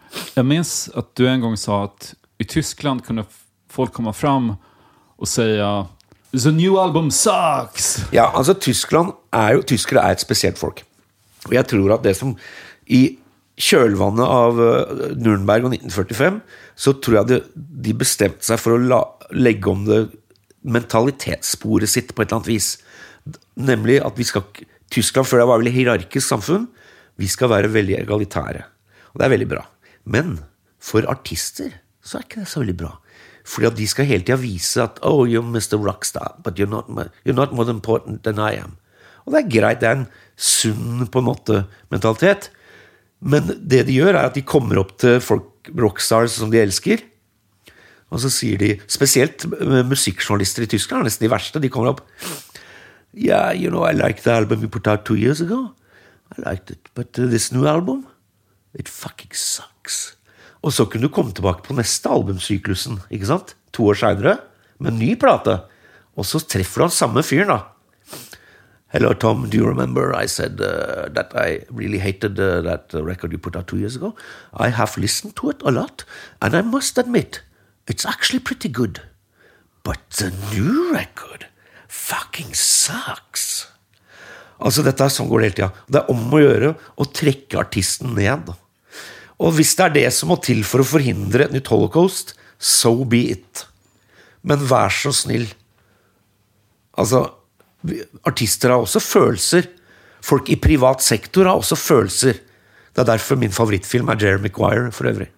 Jag minns att du en gång sa att i Tyskland kunde folk komma fram och säga The new album sucks. Ja, altså Tyskland er jo, tyskere er et spesielt folk. Og jeg tror at det som i kjølvannet av Nürnberg og nitten førtifem, så tror jeg det, de bestemte seg for å la, legge om det mentalitetssporet sitt på et eller annet vis. Nemlig at vi skal, Tyskland før det var veldig hierarkisk samfunn, vi skal være veldig egalitære. Og det er veldig bra. Men for artister så er ikke det så veldig bra. Fordi at de skal hele tiden vise at oh, you're mister Rockstar, but you're not, you're not more important than I am. Og det er greit, det er en sunn på en måte mentalitet. Men det de gjør er at de kommer opp til folk, rockstars som de elsker, og så sier de, spesielt musikkjournalister i Tyskland, nesten de verste, de kommer opp, yeah, you know, I like the album you put out two years ago. I liked it, but uh, this new album, it fucking sucks. Og så kunne du komme tilbake på neste albumsyklusen, ikke sant? To år senere, med en ny plate. Og så treffer du han samme fyren da. Hello Tom, do you remember I said uh, that I really hated uh, that uh, record you put out two years ago? I have listened to it a lot, and I must admit, it's actually pretty good. But the new record fucking sucks. Altså dette er sånn går det hele tiden. Det er om å gjøre å trekke artisten ned. Og hvis det er det som må til for å forhindre et nytt holocaust, so be it. Men vær så snill. Altså, artister har også følelser. Folk i privat sektor har også følelser. Det er derfor min favorittfilm er Jerry Maguire for øvrig.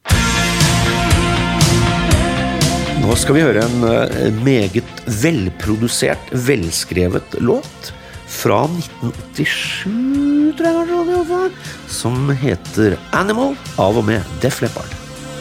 Nå skal vi høre en meget velprodusert, velskrevet låt fra nitten åttisju, tror jeg det var, som heter Animal, av og med Def Leppard.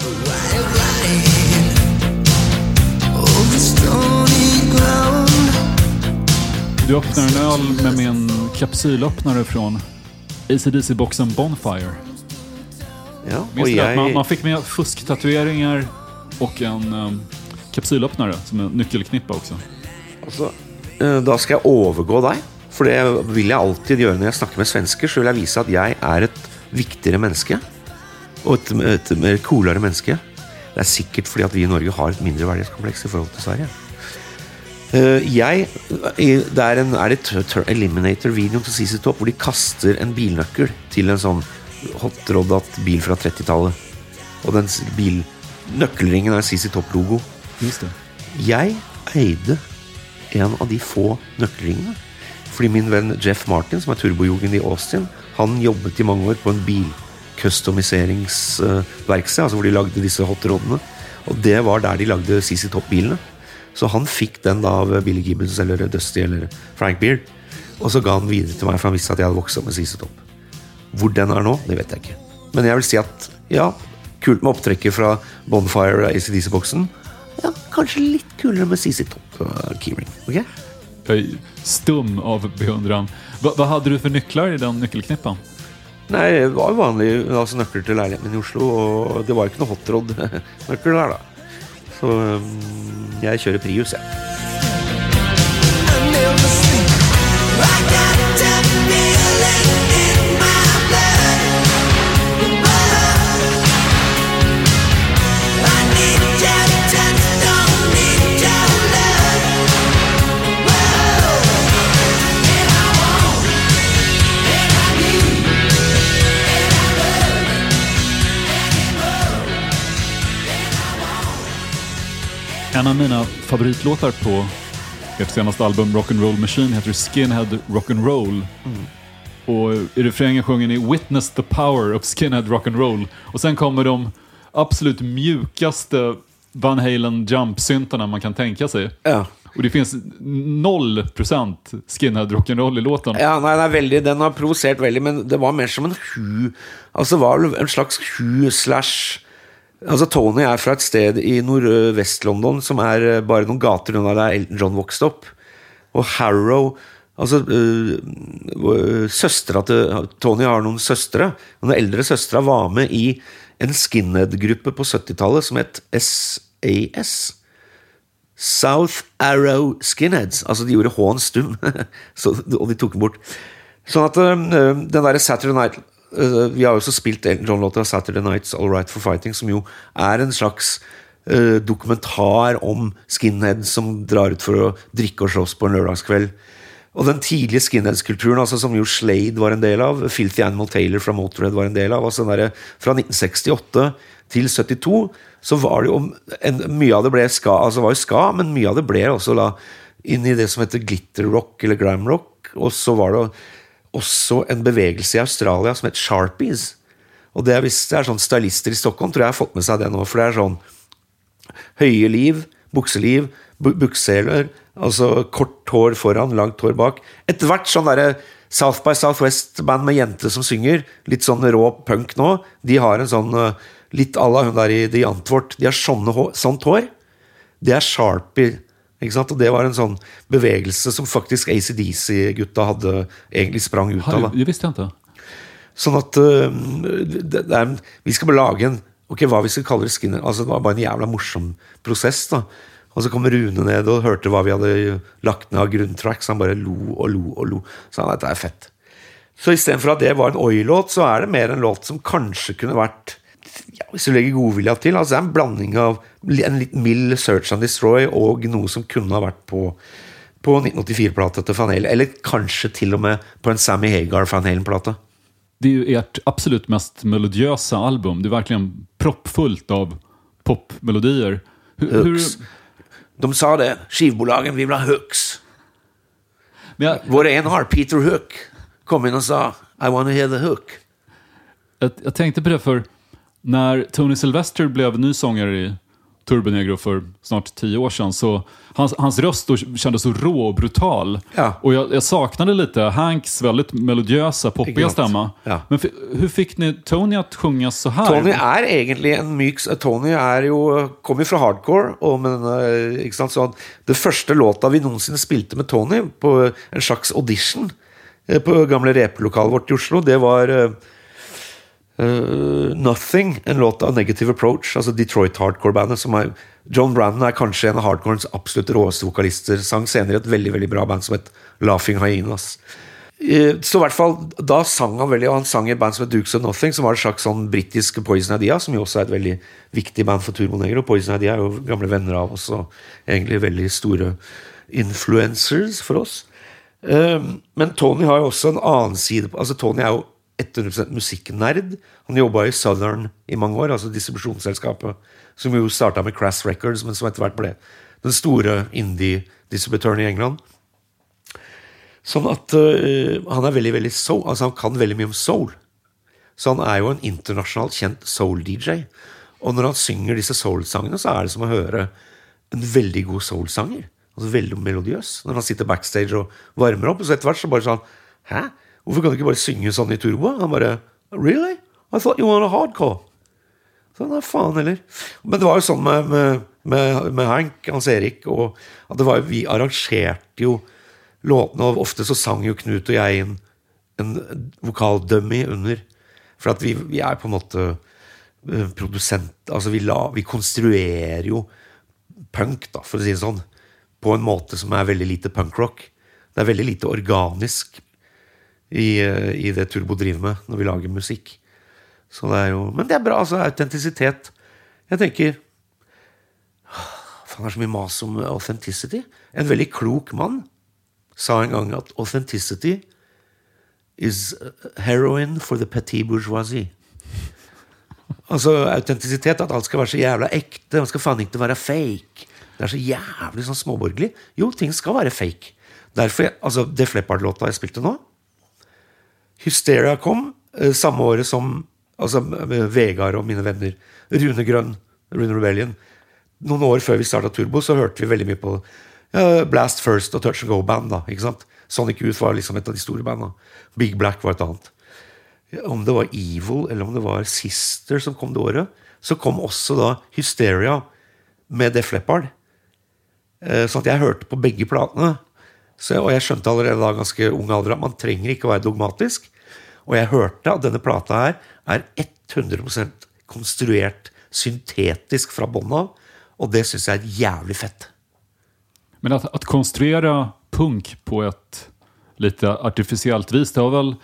Du öppnar en öl med min kapsylöppnare från A C D C-boxen Bonfire. Ja, och jag... man, man fick med fusktatueringar och en um, kapsylöppnare som en nyckelknippa också. Altså, da skal jeg overgå deg, for det vil jeg alltid gjøre når jeg snakker med svensker, så vil jeg vise at jeg er et viktigere menneske, og et, et mer coolere menneske. Det er sikkert fordi at vi i Norge har et mindre verdighetskompleks i forhold til Sverige. Jeg, det er en er det Eliminator-videoen til C C Top hvor de kaster en bilnøkkel til en sånn hot-roddat bil fra trettitallet, og den bil, nøkkelringen er C C Top-logo. Just det. Jeg eide en av de få nøkkelringene, fordi min venn Jeff Martin, som er turbojogen i Austin, han jobbet i mange år på en bil-customiseringsverksted, altså hvor de lagde disse hot-roddene, og det var der de lagde C C Top-bilene. Så han fikk den da av Billy Gibbons eller Dusty eller Frank Beard, og så ga han videre til meg, for han visste at jeg hadde vokst opp med C C Top. Hvor den er nå, det vet jeg ikke. Men jeg vil si at, ja, kult med opptrekker fra Bonfire A C D C-boksen. Ja, kanskje litt kulere med C C Top uh, keyring, ok? Jag är stum av beundran. Va, vad hade du för nycklar i den nyckelknippan? Nej, det var vanlig alltså nøkler til leiligheten i Oslo, og det var ikke noe hotrod nøkler der da. Så um, jeg kjører Prius, jeg. En av mina favoritlåtar på ert senaste album Rock'n'Roll Machine heter Skinhead Rock'n'Roll. Mm. Och i refrängen sjunger ni Witness the power of Skinhead Rock'n'Roll. Och sen kommer de absolut mjukaste Van Halen jump-syntarna man kan tänka sig. Ja. Och det finns noll procent Skinhead Rock'n'Roll i låten. Ja, nei, det er veldig, den har provosert veldig, men det var mer som en hu. Altså det var en slags hu slash... Altså Tony er fra et sted i nordvest-London som er bare noen gater unna der Elton John vokste opp. Og Harrow, altså øh, øh, søstra til Tony har noen søstre, noen eldre søstre var med i en skinhead-gruppe på syttitallet som het S A S. South Arrow Skinheads. Altså de gjorde H-en stum, så, og de tok den bort. Sånn at øh, den der Saturday Night uh, vi har jo også spilt Elton John-låter Saturday Night's All Right for Fighting, som jo er en slags uh, dokumentar om skinheads som drar ut for å drikke og slåss på en lørdagskveld. Og den tidlige skinheads-kulturen, altså, som jo Slade var en del av, Filthy Animal Taylor fra Motorhead var en del av, altså der, fra nitten sekstiåtte til syttito, så var det jo en, mye av det ble ska, altså det var jo ska, men mye av det ble også da inn i det som heter glitter rock eller glam rock, og så var det også en bevegelse i Australia som heter Sharpies, og det er, hvis det er sånn stylister i Stockholm, tror jeg har fått med seg det nå, for det er sånn høye liv, bukseliv, bu- bukseler, altså kort hår foran, langt hår bak. Etter hvert sånn der South by Southwest-band med jenter som synger, litt sånn rå punk nå, de har en sånn, litt à la hun der i The Antwort, de har sånne hår, sånt hår, det er Sharpie, ikke sant? Og det var en sånn bevegelse som faktisk A C D C-gutta hadde egentlig sprang ut av. Da. Det visste jeg ikke. Sånn at uh, det, det er, vi skal bare lage en, ok, hva vi skal kalle det skinner, altså det var bare en jævla morsom prosess da. Og så kom Rune ned og hørte hva vi hadde lagt ned av grunntracks. Han bare lo og lo og lo. Så han, dette er fett. Så i stedet for at det var en oi-låt, så er det mer en låt som kanskje kunne vært, ja, hvis du legger godvilja til, altså det er en blanding av en litt mild Search and Destroy og noe som kunne ha vært på, på nitten åttifire-plata til Van Halen, eller kanskje til og med på en Sammy Hagar Van Halen-plata. Det är ju ert absolut mest melodiösa album. Det är verkligen proppfullt av popmelodier. Hur, hur... De sa det, skivbolagen, vi vill ha hooks. Men jag... Vår en har, Peter Hook, kom in och sa I want to hear the hook. Jag, jag tänkte på det, för när Tony Sylvester blev ny sångare i Turbonegro för snart tio år sedan, så hans, hans röst då kändes så rå och brutal. Ja. Och jag, jag saknade lite Hanks väldigt melodiösa, poppiga stämma. Ja. Men f- hur fick ni Tony att sjunga så här? Tony är egentligen en mix. Tony är ju, kom ju från hardcore, och men, ikke sant, så det första låta vi någonsin spilte med Tony på en slags audition på gamle replokal vårt i Oslo, det var uh, uh, Nothing, en låt av Negative Approach, altså Detroit hardcore-bandet, som er John Brandon er kanskje en av hardcorens absolutt råeste vokalister, sang senere et veldig, veldig bra band som het Laughing Hyenas. Uh, så i hvert fall, da sang han veldig, og han sang i et band som het Dukes of Nothing, som var et slags sånn britisk Poison Idea, som jo også er et veldig viktig band for Turbo Negro. Poison Idea er jo gamle venner av oss, og egentlig veldig store influencers for oss. Um, men Tony har jo også en annen side. Altså Tony er jo hundre prosent musikknerd. Han jobbet i Southern i mange år, altså distribusjonsselskapet, som jo startet med Crass Records, men som etter hvert ble den store indie-distributøren i England. Sånn at uh, han er veldig, veldig soul, altså han kan veldig mye om soul. Så han er jo en internasjonalt kjent soul-D J. Og når han synger disse soul-sangene, så er det som å høre en veldig god soul-sanger. Altså veldig melodiøs. Når han sitter backstage og varmer opp, og så etter hvert så bare sånn, hæ? Hvorfor kan du ikke bare synge sånn i turbo? Han bare, really? I thought you were a hardcore. Så nei, faen heller. Men det var jo sånn med, med, med, med Hank, Hans Erik, og at det var, vi arrangerte jo låtene, og ofte så sang jo Knut og jeg en, en vokaldummy under, for at vi, vi er på en måte uh, produsent, altså vi, la, vi konstruerer jo punk da, for å si det sånn, på en måte som er veldig lite punkrock. Det er veldig lite organisk i, i det Turbo driver med når vi lager musikk. Så det er jo, men det er bra, altså autentisitet. Jeg tenker, faen, det er så mye mas om authenticity. En veldig klok mann sa en gang at authenticity is heroin for the petit bourgeoisie. Altså autentisitet, at alt skal være så jævla ekte, man skal faen ikke være fake. Det er så jævlig sånn småborgerlig. Jo, ting skal være fake. Derfor, altså, Def Leppard-låta jeg spilte nå, Hysteria kom eh, samme året som altså, Vegard og mine venner, Rune Grønn, Rune Rebellion. Noen år før vi startet Turbo, så hørte vi veldig mye på ja, Blast First og Touch and Go-band, da, ikke sant? Sonic Youth var liksom et av de store bandene. Big Black var et annet. Om det var Evil, eller om det var Sister som kom det året, så kom også da Hysteria med Def Leppard. Sånn at jeg hørte på begge platene, så, og jeg skjønte allerede da ganske ung alder at man trenger ikke å være dogmatisk, og jeg hørte at denne plata her er hundre prosent konstruert syntetisk fra bånda, og det synes jeg er jævlig fett. Men att, att konstruera punk på ett lite artificiellt vis, det har väl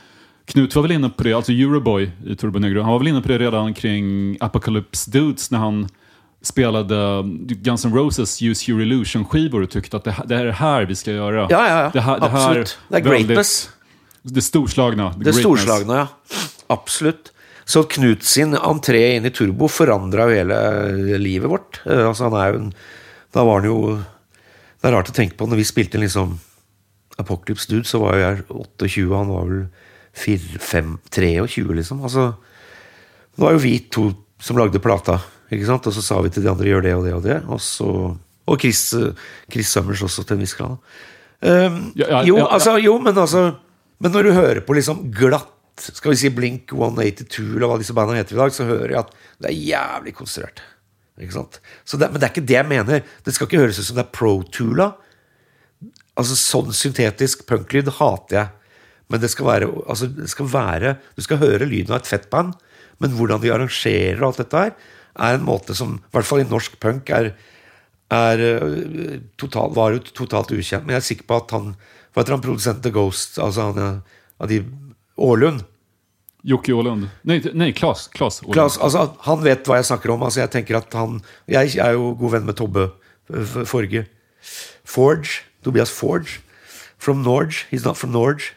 Knut var väl inne på det, alltså Euroboy i Turbo Negro, han var väl inne på det redan kring Apocalypse Dudes när han spelade Guns N' Roses Use Your Illusion-skivor och tyckte att det, det är det här vi ska göra. Ja, ja, ja. Det här, det här absolut. Det är greatness. Väldigt, det storslagna. Det storslagna, ja. Absolutt. Så Knut sin entré inn i Turbo forandret jo hele livet vårt. Altså han er jo en, da var han jo, det er rart å tenke på, når vi spilte liksom Apocalypse Dude, så var jo jeg tjueåtte, han var vel fire, fem, tjuetre liksom. Altså, det var jo vi to som lagde plata, ikke sant? Og så sa vi til de andre, gjør det og det og det. Og så, og Chris, Chris Summers også til en viss grad. Um, ja, ja, jo, ja, ja. altså, jo, men altså, men når du hører på liksom glatt, skal vi si Blink one eighty-two eller hva disse bandene heter i dag, så hører jeg at det er jævlig konstruert, ikke sant? Så det, men det er ikke det jeg mener. Det skal ikke høres ut som det er Pro-Tula. Altså sånn syntetisk punklyd hater jeg. Men det skal være, altså det skal være, du skal høre lyden av et fett band, men hvordan de arrangerer alt dette her, er en måte som, i hvert fall i norsk punk, er, er total, var jo totalt ukjent. Men jeg er sikker på at han, hva heter han, produsent The Ghost, altså han av de Ålund. Jocke Ålund. Nej, nej, Klas, Klas Ålund. Klas, altså han vet hva jeg snakker om. Altså jeg tenker at han, jeg er jo god venn med Tobbe Forge. Forge, Tobias Forge. From Norge, he's not from Norge.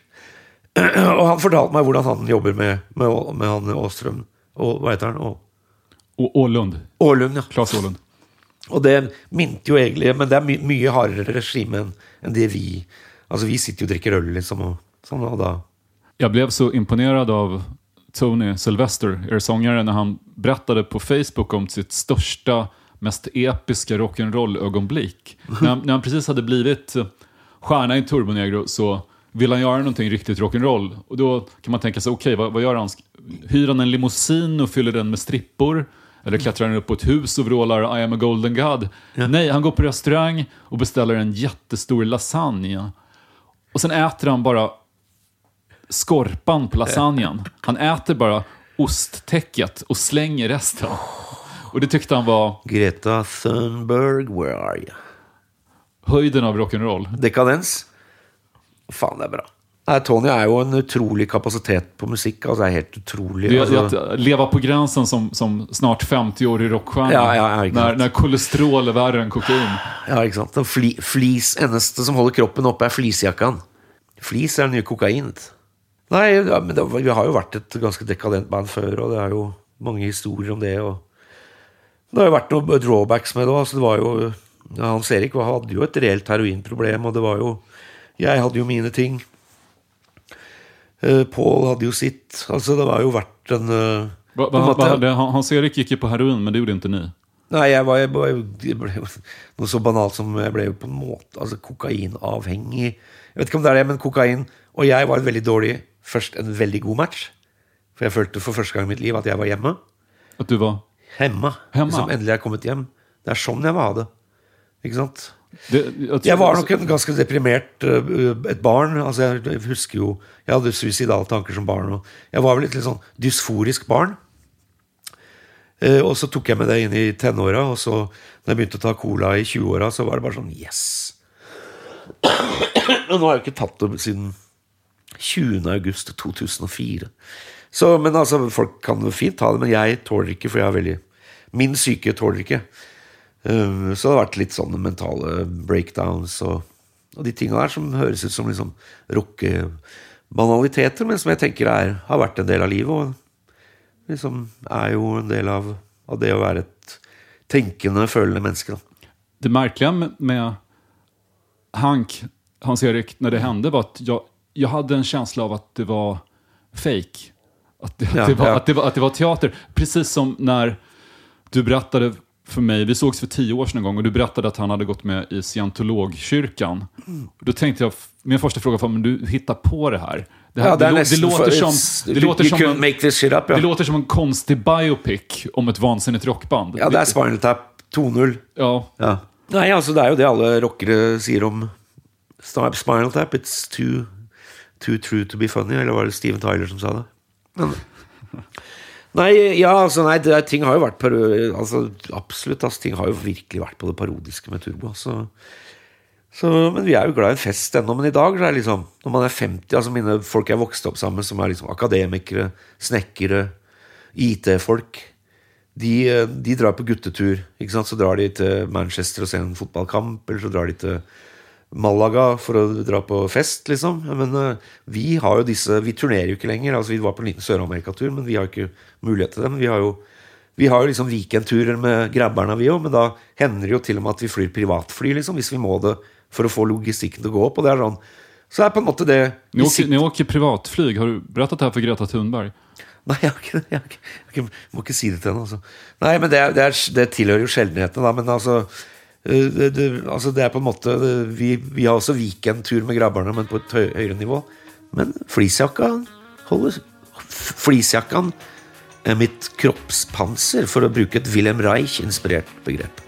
Og han fortalte meg hvordan han jobber med, med, med han Åstrøm. Og hva heter han? Og, Ålund. Ålund, ja. Klas Ålund. Og det minte jo egentlig, men det er my, mye hardere regime enn, enn det vi, altså vi sitter jo og drikker øl liksom, og sånn, og da. Jag blev så imponerad av Tony Sylvester, er sångare, när han berättade på Facebook om sitt största, mest episka rock'n'roll-ögonblick. när, han, när han precis hade blivit stjärna i Turbo Negro så vill han göra någonting riktigt rock'n'roll. Och då kan man tänka sig, okej, okay, vad, vad gör han? Hyr han en limousin och fyller den med strippor? Eller klättrar han upp på ett hus och vrålar I am a golden god? Ja. Nej, han går på restaurang och beställer en jättestor lasagne. Och sen äter han bara skorpan på lasagnen. Han äter bara osttäcket och slänger resten. Och det tyckte han var Greta Thunberg, where are you? Höjden av rock'n'roll. Dekadens. Fan, det är bra. Nej, Tony är ju en otrolig kapacitet på musik. Alltså, det är helt otrolig. Det, alltså... att leva på gränsen som, som snart femtio-årig rockstjärna. Ja, ja, ja, när, när kolesterol är värre än kokain. Ja, ikke sant. Fli, flis, eneste som håller kroppen uppe är flisjackan. Flis är ny kokain. Nej, ja, men det, vi har ju varit ett ganska dekadent band för, och det är ju många historier om det, och det har ju varit några drawbacks med det. Alltså, det var ju, ja, Hans Erik hade ju ett reellt heroinproblem, och det var ju, jag hade ju mina ting. Uh, Paul hade ju sitt, alltså det var ju varit en uh, va, va, va, det, Hans Erik gick ju på heroin, men det gjorde inte ni. Nej, jag var, jag var jag blev något så banalt som jag blev på en måte, alltså kokainavhängig. Jag vet inte om det är det, men kokain, och jag var en väldigt dålig, först en väldigt god match. För jag följde för första gången i mitt liv att jag var hemma. Att du var hemma, hemma. Som äntligen jag kommit hem. Det är sån jag var det. Ikke sant? Det, jag, jag var nog en ganska deprimerad uh, ett barn, alltså jag, jag husker ju, jag hade suicidala tankar som barn, och jag var väl lite sån dysforisk barn. Uh, och så tog jag med det in i tenåra, och så när jag började ta cola i tjugoåra så var det bara sån yes. Och nu har jag inte tagit det sedan tjugonde augusti two thousand four. Så men alltså folk kan ju fint ta det, men jag tåler inte, för jag är väldigt, min psyke tåler inte. Um, så det har vært litt sånne mentale breakdowns og, og de tingene der som høres ut som liksom rockebanaliteter, men som jeg tenker er, har vært en del av livet, og liksom er jo en del av, av det å være et tenkende, følende menneske. Da. Det märkliga med, med Hank, Hans-Erik, när det hände var att jag, jag hade en känsla av att det var fake. Att det, ja, att, det var, ja. att, det var, att det var teater. Precis som när du berättade för mig, vi sågs för tio år sedan en gång, och du berättade att han hade gått med i scientologkyrkan. Mm. Då tänkte jag, min första fråga var, men du hittar på det här. Det, här, ja, det, det, det låter som det låter som en, make this shit up, ja. Det låter som en konstig biopic om ett vansinnigt rockband. Ja, det är Spinal Tap two noll. Ja. Ja. Nej, alltså det är ju det alla rockare säger om Spinal Tap, it's too too true to be funny, eller var det Steven Tyler som sa det? Men nej, ja, alltså nej, det, ting har ju varit par, alltså absolut, alltså ting har ju verkligen varit på det parodiska med Turbo, så Så, men vi er jo glad i en fest ennå. Men i dag så er det liksom, når man er femti, altså mine folk jeg vokste opp sammen, som er liksom akademikere, snekkere, I T-folk, de, de drar på guttetur, ikke sant? Så drar de til Manchester og ser en fotballkamp, eller så drar de til Malaga for å dra på fest, liksom. Men uh, vi har jo disse, vi turnerer jo ikke lenger, altså vi var på en liten Sør-Amerika-tur, men vi har ikke mulighet til det. Vi har jo, vi har jo liksom weekendturer med grabberne vi også, men da hender det jo til og med at vi flyr privatfly, liksom, hvis vi må det for å få logistikken til å gå opp, og det er sånn. Så er på en måte det... Ni åker, ni åker privatflyg, har du berättat det här för Greta Thunberg? Nei, jeg, jeg, jeg, jeg må ikke si det til henne altså. Nei, men det, det, er, det tilhører jo sjeldenheten da. Men altså det, det, altså det er på en måte vi, vi har også weekendtur med grabberne, men på et høy, høyere nivå. Men fleecejakka holder, Fleecejakkan er mitt kroppspanser, for å bruke et Wilhelm Reich-inspirert begrep.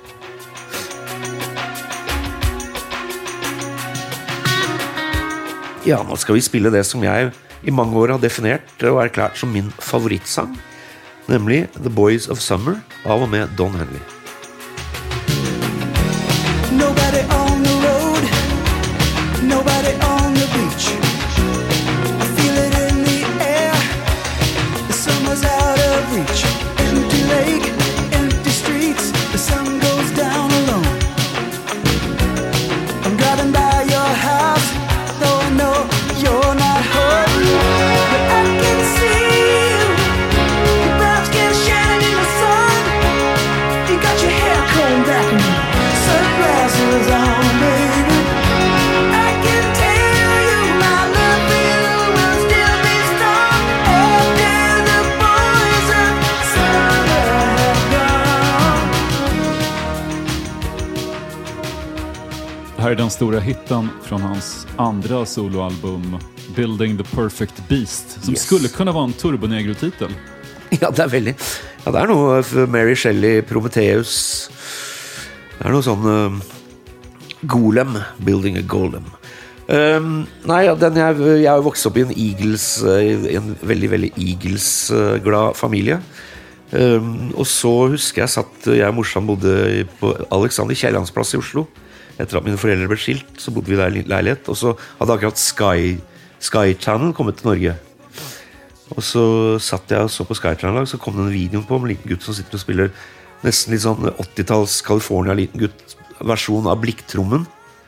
Ja, nå skal vi spille det som jeg I mange år har definert og erklært som min favorittsang, nemlig The Boys of Summer av og med Don Henley. Nobody on the road, nobody on the beach. I feel it in the air, the summer's out of reach. Empty lake, empty streets, the sun goes down alone. I'm driving by your house, though I know you're not home. But I can see you, your brown skin shining in the sun. You got your hair combed back now, sunglasses on, baby. I can tell you my love for you will still be strong after the boys of summer have gone. Det här är den stora hitten från hans andra soloalbum Building the Perfect Beast, som yes. skulle kunna vara en Turbonegro-titel. Ja, det er veldig. Ja, det er noe for Mary Shelley, Prometheus. Det er noe sånn uh, Golem, Building a Golem. Um, nei, ja, den jeg, jeg har vokst opp i en Eagles, uh, en veldig, veldig Eagles-glad uh, familie. Um, og så husker jeg satt, jeg og morsan bodde på Alexander Kiellands plass i Oslo. Etter at mine foreldre ble skilt, så bodde vi der i leilighet. Og så hadde akkurat Sky, Sky Channel kommet til Norge. Og så satt jeg og så på Sky Channel, så kom det en video på om en liten gutt som sitter og spiller nesten litt sånn åttitalls California liten gutt versjon av Blikktrommen.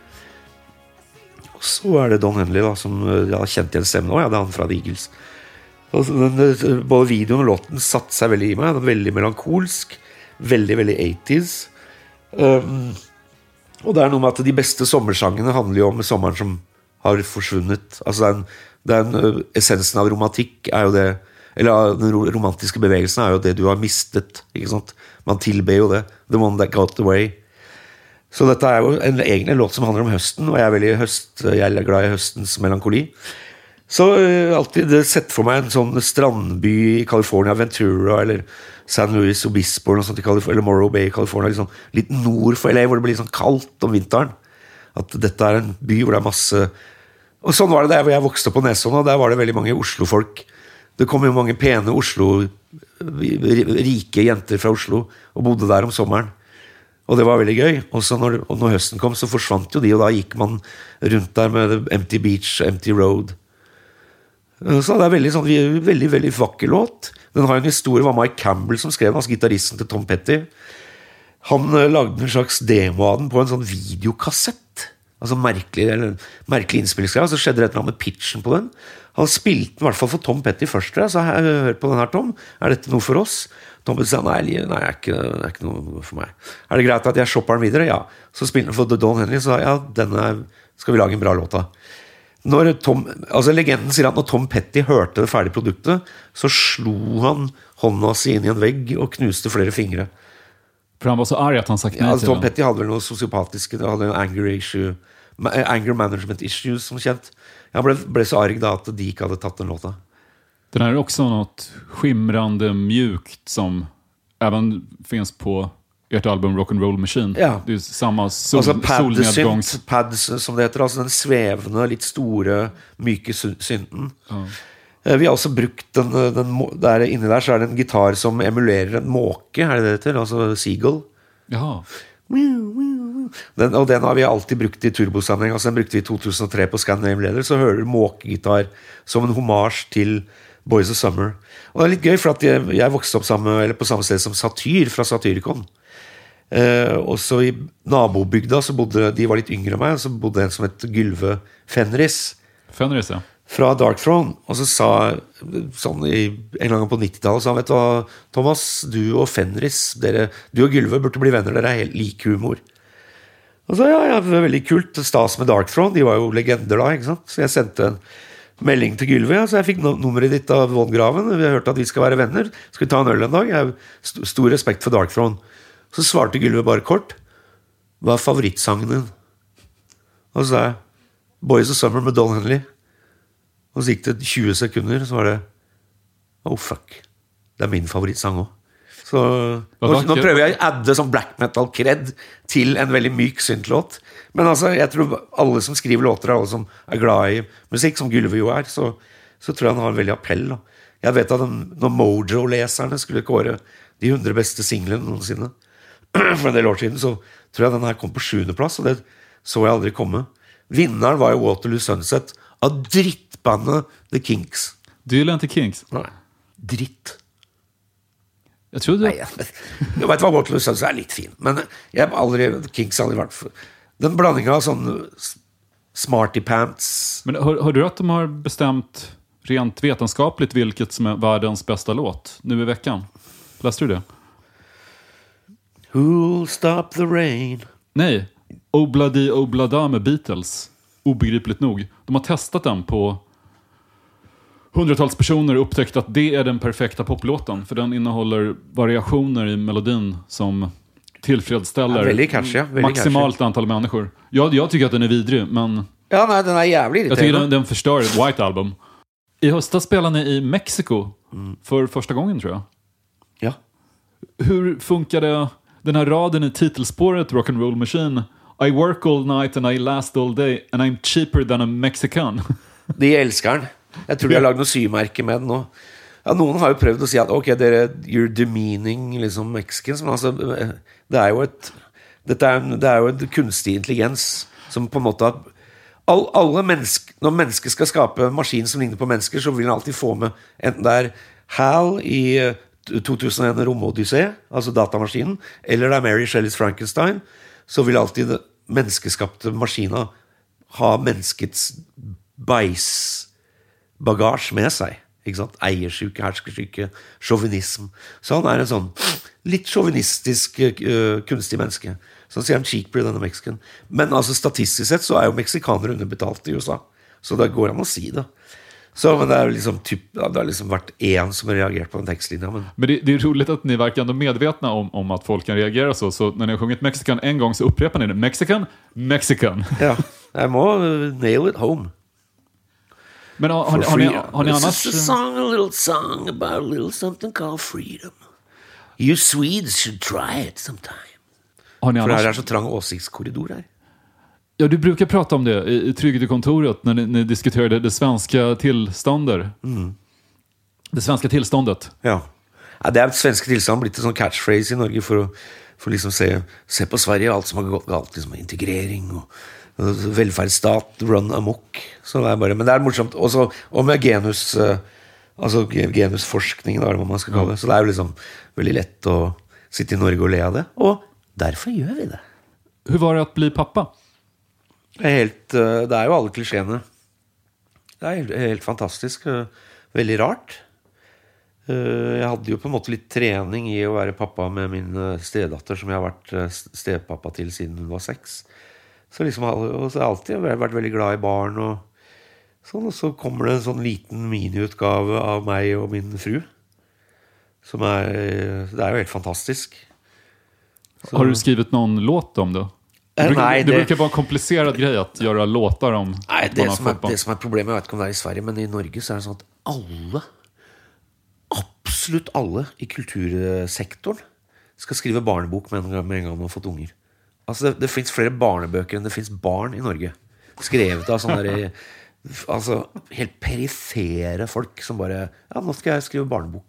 Og så er det Don Henley da, som ja, kjente igjen stemmen. Å ja, det er han fra The Eagles. Og den, både videoen og låten satte seg veldig i meg. Det var veldig melankolsk, veldig, veldig eighties. Um, og det er noe med at de beste sommersangene handler jo om sommeren som har forsvunnet. Altså den, den essensen av romantikk er jo det, eller den romantiske bevegelsen er jo det du har mistet, ikke sant? Man tilber jo det, the one that got away. Så dette er jo en egen låt som handler om høsten, og jeg er veldig høst, jeg er glad i høstens melankoli. Så uh, alltid sett for meg en sånn strandby i California, Ventura, eller San Luis Obispo, eller, sånt i eller Morro Bay i California, liksom, litt nord for L A, hvor det blir sånn kaldt om vinteren. At dette er en by hvor det er masse... Og sånn var det der hvor jeg vokste på Nesodden, og der var det veldig mange Oslo-folk. Det kom jo mange pene Oslo, rike jenter fra Oslo, og bodde der om sommeren. Og det var veldig gøy. Og så når, og når høsten kom, så forsvant jo de, og da gikk man rundt der med Empty Beach, Empty Road. Så det er veldig, sånn, veldig, veldig vakker låt. Den har en historie, det var Mike Campbell som skrev den, altså gitaristen til Tom Petty. Han uh, lagde en slags demo av den på en sånn videokassett. Altså merkelig, eller, merkelig innspillingsgreie. Så skjedde det et eller annet med pitchen på den. Han spilte den i hvert fall for Tom Petty først. Så jeg hør på den her, Tom. Er dette noe for oss? Tom Petty sa, nei, nei det, er ikke, det er ikke noe for meg. Er det greit at jeg shopper den videre? Ja. Så spilte den for The Don Henley, så ja, denne skal vi lage en bra låt av. Når Tom, altså legenden sier at når Tom Petty hørte det ferdige produktet, så slo han hånda si inn i en vegg og knuste flere fingre. For han var så arg at han sagt nei ja, altså, til Tom Petty hadde vel noe sosiopatiske, det hadde en anger issue, anger management issues som kjent. Han ble, ble så arg da at de ikke hadde tatt den låta. Den här är också något skimrande mjukt som även finns på ert album Rock'n'Roll Machine. Ja. Det är samma sol, altså pad solnedgångs... synt, pads som det heter, altså den svevende, litt store, myke synten. Ja. Vi har også brukt den, den der inne der, så er det en gitar som emulerer en måke, er det det heter? Altså Seagull. Jaha. den, og den har vi alltid brukt i turbosammenheng. Altså den brukte vi i to tusen og tre på Scandinavian Leather. Så hører du måkegitar som en hommage til Boys of Summer. Og det er litt gøy, for at jeg, jeg vokste opp sammen, eller på samme sted som Satyr fra Satyricon. Eh, også i nabobygda så bodde, de var litt yngre enn meg, så bodde en som het Gylve Fenris. Fenris, ja. Fra Dark Throne, og så sa sånn i, en gang på nittitallet, sa han, vet du hva, Thomas, du og Fenris, dere, du og Gylve burde bli venner, dere er helt lik humor. Og så, ja, ja, det var veldig kult, stas med Dark Throne, de var jo legender da, ikke sant? Så jeg sendte en melding til Gylve, ja, så jeg fikk nummeret ditt av Von Graven, vi har hørt at vi skal være venner, skal vi ta en øl en dag? Jeg har st- stor respekt for Dark Throne. Så svarte Gylve bare kort, hva er favorittsangen din? Og så sa jeg, Boys of Summer med Don Henley. Og så gikk det tjue sekunder, så var det oh fuck, det er min favorittsang også. Så nå, nå prøver jeg å adde sånn black metal cred til en veldig myk syntlåt. Men altså, jeg tror alle som skriver låter, alle som er glad i musikk, som Gylve jo er, så, så tror jeg han har en veldig appell. Da. Jeg vet at den, når Mojo-leserne skulle kåre de hundre beste singlene noensinne, for en del år siden, så tror jeg den her kom på sjuende plass, og det så jeg aldri komme. Vinneren var jo Waterloo Sunset av drittbandet The Kinks. Du gillar inte Kinks? Nei, dritt. Jeg tror du... Nei, jeg, jeg vet hva Waterloo Sunset er litt fin, men jeg har aldri, Kinks har aldri vært for... Den blandingen av sånn smarty pants. Men hör, hörde du att de har bestämt rent vetenskapligt vilket som är världens bästa låt nu i veckan? Läste du det? Who'll stop the rain? Nej, Obladi Oblada med Beatles. Obegripligt nog. De har testat den på hundratals personer och upptäckt att det är den perfekta poplåten. För den innehåller variationer i melodin som tillfredsställer ja, väldigt kanske, väldigt maximalt kanske. Antal människor. Jag, jag tycker att den är vidrig, men... Ja, nej, den är jävligt. Jag tycker den, den förstör ett White Album. I höstas spelade ni i Mexiko mm. för första gången, tror jag. Ja. Hur funkade den här raden i titelspåret Rock'n'Roll Machine? I work all night and I last all day and I'm cheaper than a Mexican. De elsker den. Jeg tror de har laget noe symerke med den nå. Ja, noen har jo prøvd å si at ok, dere, you're demeaning liksom Mexicans, men altså, det er jo et dette er, det er jo en kunstig intelligens som på en måte har all, alle mennesker, når mennesker skal skape en maskin som ligner på mennesker, så vil den alltid få med enten det er Hal i to tusen og en Romodyssé, altså datamaskinen, eller det er Mary Shelleys Frankenstein, så vil alltid det menneskeskapte maskina ha menneskets bajsbagasje med seg, ikke sant? Eiersyke, herskersyke, chauvinism. Så han er en sånn litt chauvinistisk uh, kunstig menneske. Så han sier han cheaper than a Mexican. Men altså statistisk sett så er jo meksikanere underbetalt i U S A. Så det går an å si det. Så, men det är liksom typ, ja, det har liksom varit en som har reagerat på den textlinjen. Men, men det, det är roligt att ni verkar ändå medvetna om, om att folk kan reagera så. Så när ni har sjungit Mexican en gång så upprepar ni det. Mexican, Mexican. Ja, jag må nail it home. Men har, har, har, ni, har ni annars... This is a song, a little song about a little something called freedom. You Swedes should try it sometime. Har ni För annars... det här är så trång åsiktskorridor här. Ja, du brukar prata om det i, i Trygghetskontoret när ni, ni diskuterade det svenska tillståndet. Mm. Det svenska tillståndet. Ja. Ja, det är ett svenska tillstånd blivit en sån catchphrase i Norge för att för liksom se se på Sverige allt som har gått galt, liksom integrering och, och välfärdsstat run amok. Så det är bara, men det är morsomt och så och med genus alltså genusforskning då, vad man ska kalla det. Så det är ju liksom väldigt lätt att sitta i Norge och le av det, och därför gör vi det. Hur var det att bli pappa? Det är helt det är ju alla klichéerna. Det är helt, helt fantastiskt, väldigt rart. Jag hade ju på något lite träning i att vara pappa med min stedatter som jag har varit stepappa till sedan hon var sex. Så liksom och så alltid har jag varit väldigt glad i barn och så och så kommer det en sån liten miniutgave av mig och min fru som är det är ju helt fantastiskt. Så. Har du skrivit någon låt om det? Det brukar, nej, det, det brukar vara en komplicerad grej att göra låtar om. Nej, det som är det som är problemet, jag vet inte om det är i Sverige, men i Norge så är det så att alla absolut alla i kultursektorn ska skriva barnebok med en gång med en gång man har fått unger. Alltså det, det finns fler barneböcker än det finns barn i Norge. Skrivet av såna där alltså helt perifera folk som bara ja, nu ska jag skriva barnebok.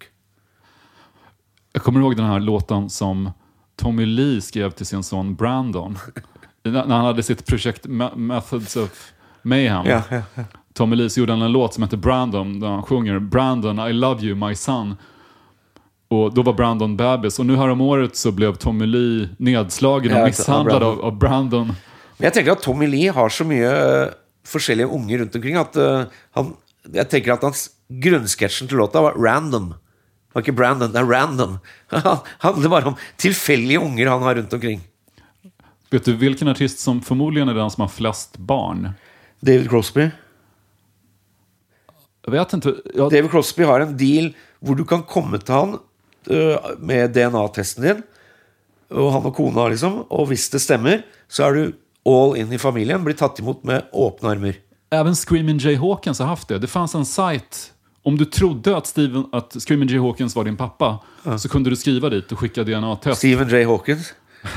Jag kommer ihåg den här låten som Tommy Lee skrev till sin son Brandon när han hade sitt projekt Methods of Mayhem. Ja, ja, ja. Tommy Lee gjorde en låt som heter Brandon där han sjunger Brandon, I love you my son. Och då var Brandon bebis. Och nu här om året så blev Tommy Lee nedslagen och ja, misshandlad ja, av, av Brandon. Men jeg tenker at Tommy Lee har så mye uh, forskjellige unger rundt omkring at uh, han, jeg tenker at hans grunnsketsjen til låta var random. Det var ikke Brandon, det er random. Han handler bare om tilfeldige unger han har rundt omkring. Vet du vilken artist som förmodligen är den som har flest barn? David Crosby. Jag vet inte. Jag... David Crosby har en deal hvor du kan komme til han uh, med D N A-testen din, og han og kona liksom, og hvis det stemmer, så er du all in i familien, blir tatt imot med åpne armer. Även Screamin' Jay Hawkins har haft det. Det fanns en sajt, om du trodde att, Steven, att Screamin' Jay Hawkins var din pappa, ja. Så kunde du skriva dit och skicka D N A-test. Steven J. Hawkins.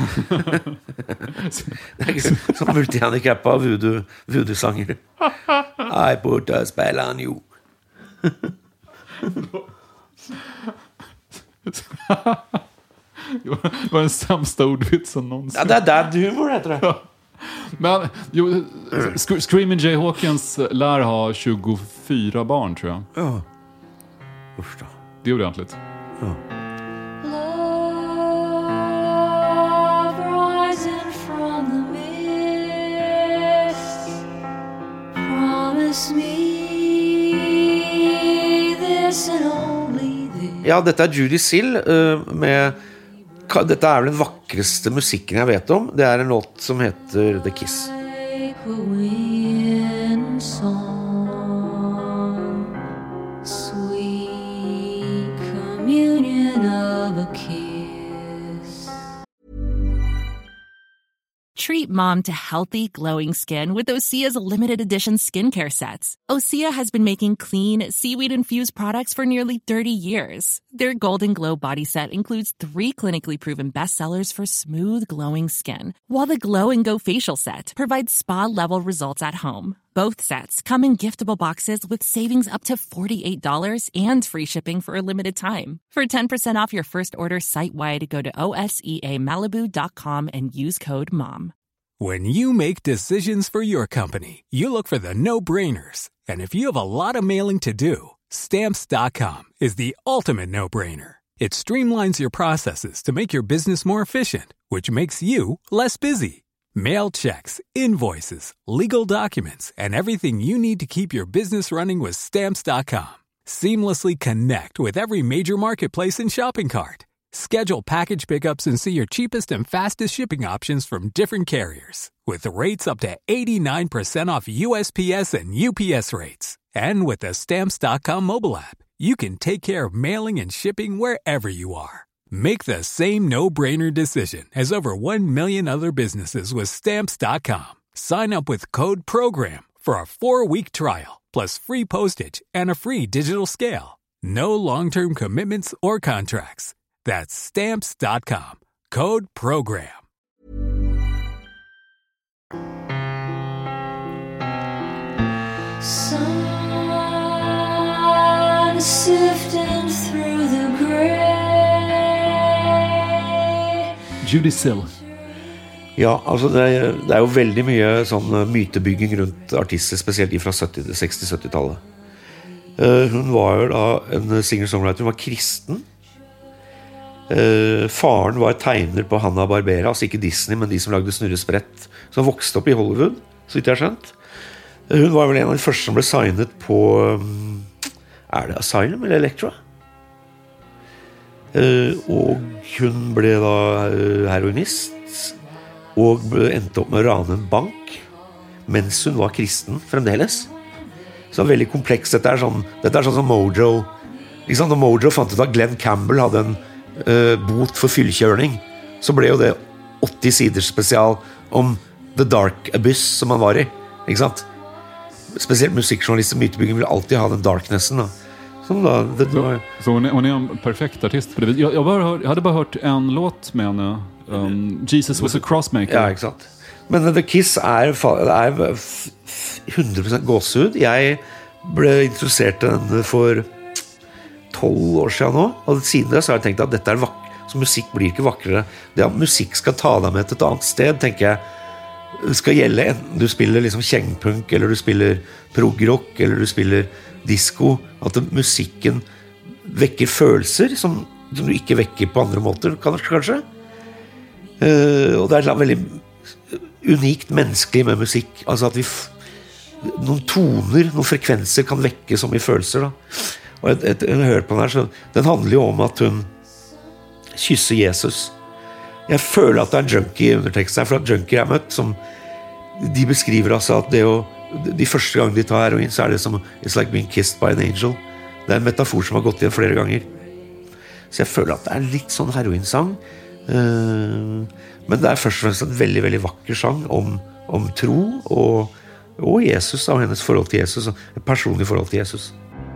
Det er ikke som, som multihandicappa voodoo, voodoo-sanger. I put a spell on you. Det var den sämsta ordvitsen någonsin. Ja, det är dad humor heter det. Ja. Men jo, Screamin' Jay Hawkins lär ha tjugofyra barn tror jag. Ja. Usch då. Det är ordentligt. Ja. Ja, dette er Judy Sill uh, med, dette er vel den vakreste musikken jeg vet om. Det er en låt som heter The Kiss. Sweet communion of a kiss. Treat mom to healthy, glowing skin with Osea's limited edition skincare sets. Osea has been making clean, seaweed-infused products for nearly thirty years. Their Golden Glow body set includes three clinically proven bestsellers for smooth, glowing skin, while the Glow and Go facial set provides spa-level results at home. Both sets come in giftable boxes with savings up to forty-eight dollars and free shipping for a limited time. For ten percent off your first order site-wide, go to O S E A Malibu dot com and use code MOM. When you make decisions for your company, you look for the no-brainers. And if you have a lot of mailing to do, Stamps dot com is the ultimate no-brainer. It streamlines your processes to make your business more efficient, which makes you less busy. Mail checks, invoices, legal documents, and everything you need to keep your business running with Stamps dot com. Seamlessly connect with every major marketplace and shopping cart. Schedule package pickups and see your cheapest and fastest shipping options from different carriers. With rates up to eighty-nine percent off U S P S and U P S rates. And with the Stamps dot com mobile app, you can take care of mailing and shipping wherever you are. Make the same no-brainer decision as over one million other businesses with Stamps dot com. Sign up with code PROGRAM for a four-week trial, plus free postage and a free digital scale. No long-term commitments or contracts. That's Stamps dot com. Code PROGRAM. Sun sifting through the gray. Judy Sill. Ja, altså det er, det er jo veldig mye sånn mytebygging rundt artister, spesielt fra seksti-sytti-tallet. Uh, hun var jo da en singer-songwriter, hun var kristen. Uh, faren var tegner på Hanna-Barbera, altså ikke Disney, men de som lagde Snurresprett, som vokste opp i Hollywood, så vidt jeg har skjønt. Uh, hun var vel en av de første som ble signet på um, er det Asylum eller Elektra? Uh, og hun ble da uh, heroinist og endte opp med å rane en bank mens hun var kristen fremdeles. Så det er veldig kompleks. Dette er sånn, dette er sånn som Mojo. Liksom, når Mojo fant ut at Glenn Campbell hadde en Uh, bot for fyllkjørning, så ble jo det åtti siders spesial om The Dark Abyss som han var i, ikke sant? Spesielt musikkjournalister, mytebygging vil alltid ha den darknessen da. Som da det, så, så hon, är, hon är en perfekt artist på det. Jag, jag, bara hör, jag hade bara hört en låt med henne, um, Jesus was a crossmaker. Ja, ikke sant? Men The Kiss er, er hundre prosent gåsehud. Jeg ble interessert i den for tolv år siden nå, og siden det så har jeg tenkt at dette er vakkert, så musikk blir ikke vakrere. Det at musikk skal ta deg med til et annet sted, tenker jeg, skal gjelde, enten du spiller liksom kjengpunk, eller du spiller progrock, eller du spiller disco, at det, musikken vekker følelser som, som du ikke vekker på andre måter, kanskje. Uh, og det er veldig unikt menneskelig med musikk, altså at vi f- noen toner, noen frekvenser kan vekke så mye følelser da. Og jeg, jeg, jeg hører på den her, så den handler jo om at hun kysser Jesus. Jeg føler at det er en junkie i underteksten her, for at junkie jeg har møtt, som de beskriver altså at det å, de første gang de tar heroin, så er det som it's like being kissed by an angel. Det er en metafor som har gått igjen flere ganger. Så jeg føler at det er litt sånn heroinsang, uh, men det er først og fremst en veldig, veldig vakker sang om, om tro og, og Jesus, og hennes forhold til Jesus, et personlig forhold til Jesus.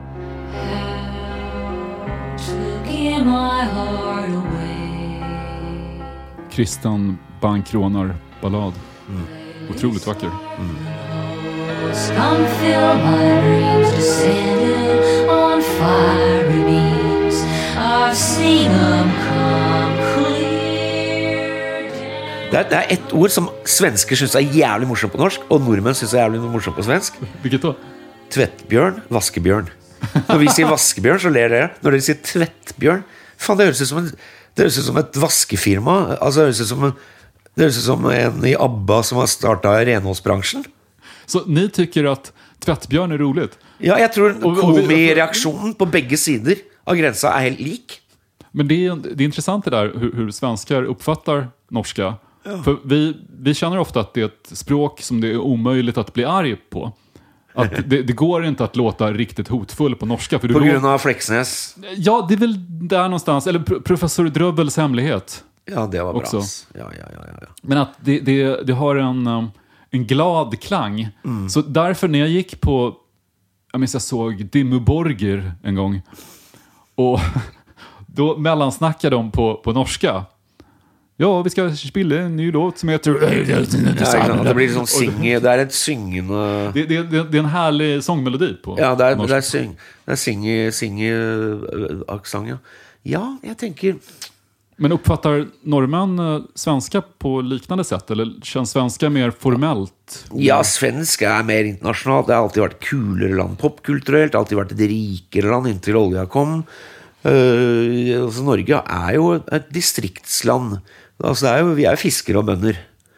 Christian Bankrånar ballad. Mm. Otroligt vacker. Mm. Come fill my dreams, descended on fiery beams. I've seen them come clear. Det er, det er ett ord som svensker synes er jævlig morsomt på norsk, og nordmenn synes er jævlig morsomt på svensk. Hvilket da? Tvettbjørn, vaskebjørn. Når vi sier vaskebjørn, så ler dere. Når dere sier tvettbjørn, faen, det høres ut som en Det høres ut som et vaskefirma. Altså, det høres ut som, det høres ut som en i ABBA som har startet renholdsbransjen. Så ni tycker att tvättbjörn är roligt? Ja, jeg tror komireaksjonen på begge sider av grensa er helt lik. Men det är, det är intressant det där hur, hur svenskar uppfattar norska. Ja. För vi, vi känner ofta att det är ett språk som det är omöjligt att bli arg på. Att det, det går inte att låta riktigt hotfull på norska. För du på grund av låter... Fleksnes? Ja, det är väl där någonstans. Eller professor Dröbbels hemlighet. Ja, det var bra. Också. Ja, ja, ja, ja. Men att det, det, det har en, en glad klang. Mm. Så därför när jag gick på... Jag minns jag såg Dimmu Borgir en gång. Och då mellansnackade de på, på norska. Ja, vi ska spille en ny låt som heter... Ja, det blir sånn synge, det er et syngende... Det, det, det, det er en herlig sångmelodi på. Ja, det er, det er, syng, det er synge, synge aksang, ja. Ja, jeg tenker... Men uppfattar norrmän svenska på liknande sätt? Eller känns svenska mer formellt? Ja, svenska er mer internasjonalt. Det har alltid vært kulere land popkulturelt. Det har alltid vært et rikere land inntil olja kom. Uh, altså, Norge er jo et distriktsland. Altså, det er jo, vi er fiskere og bønder.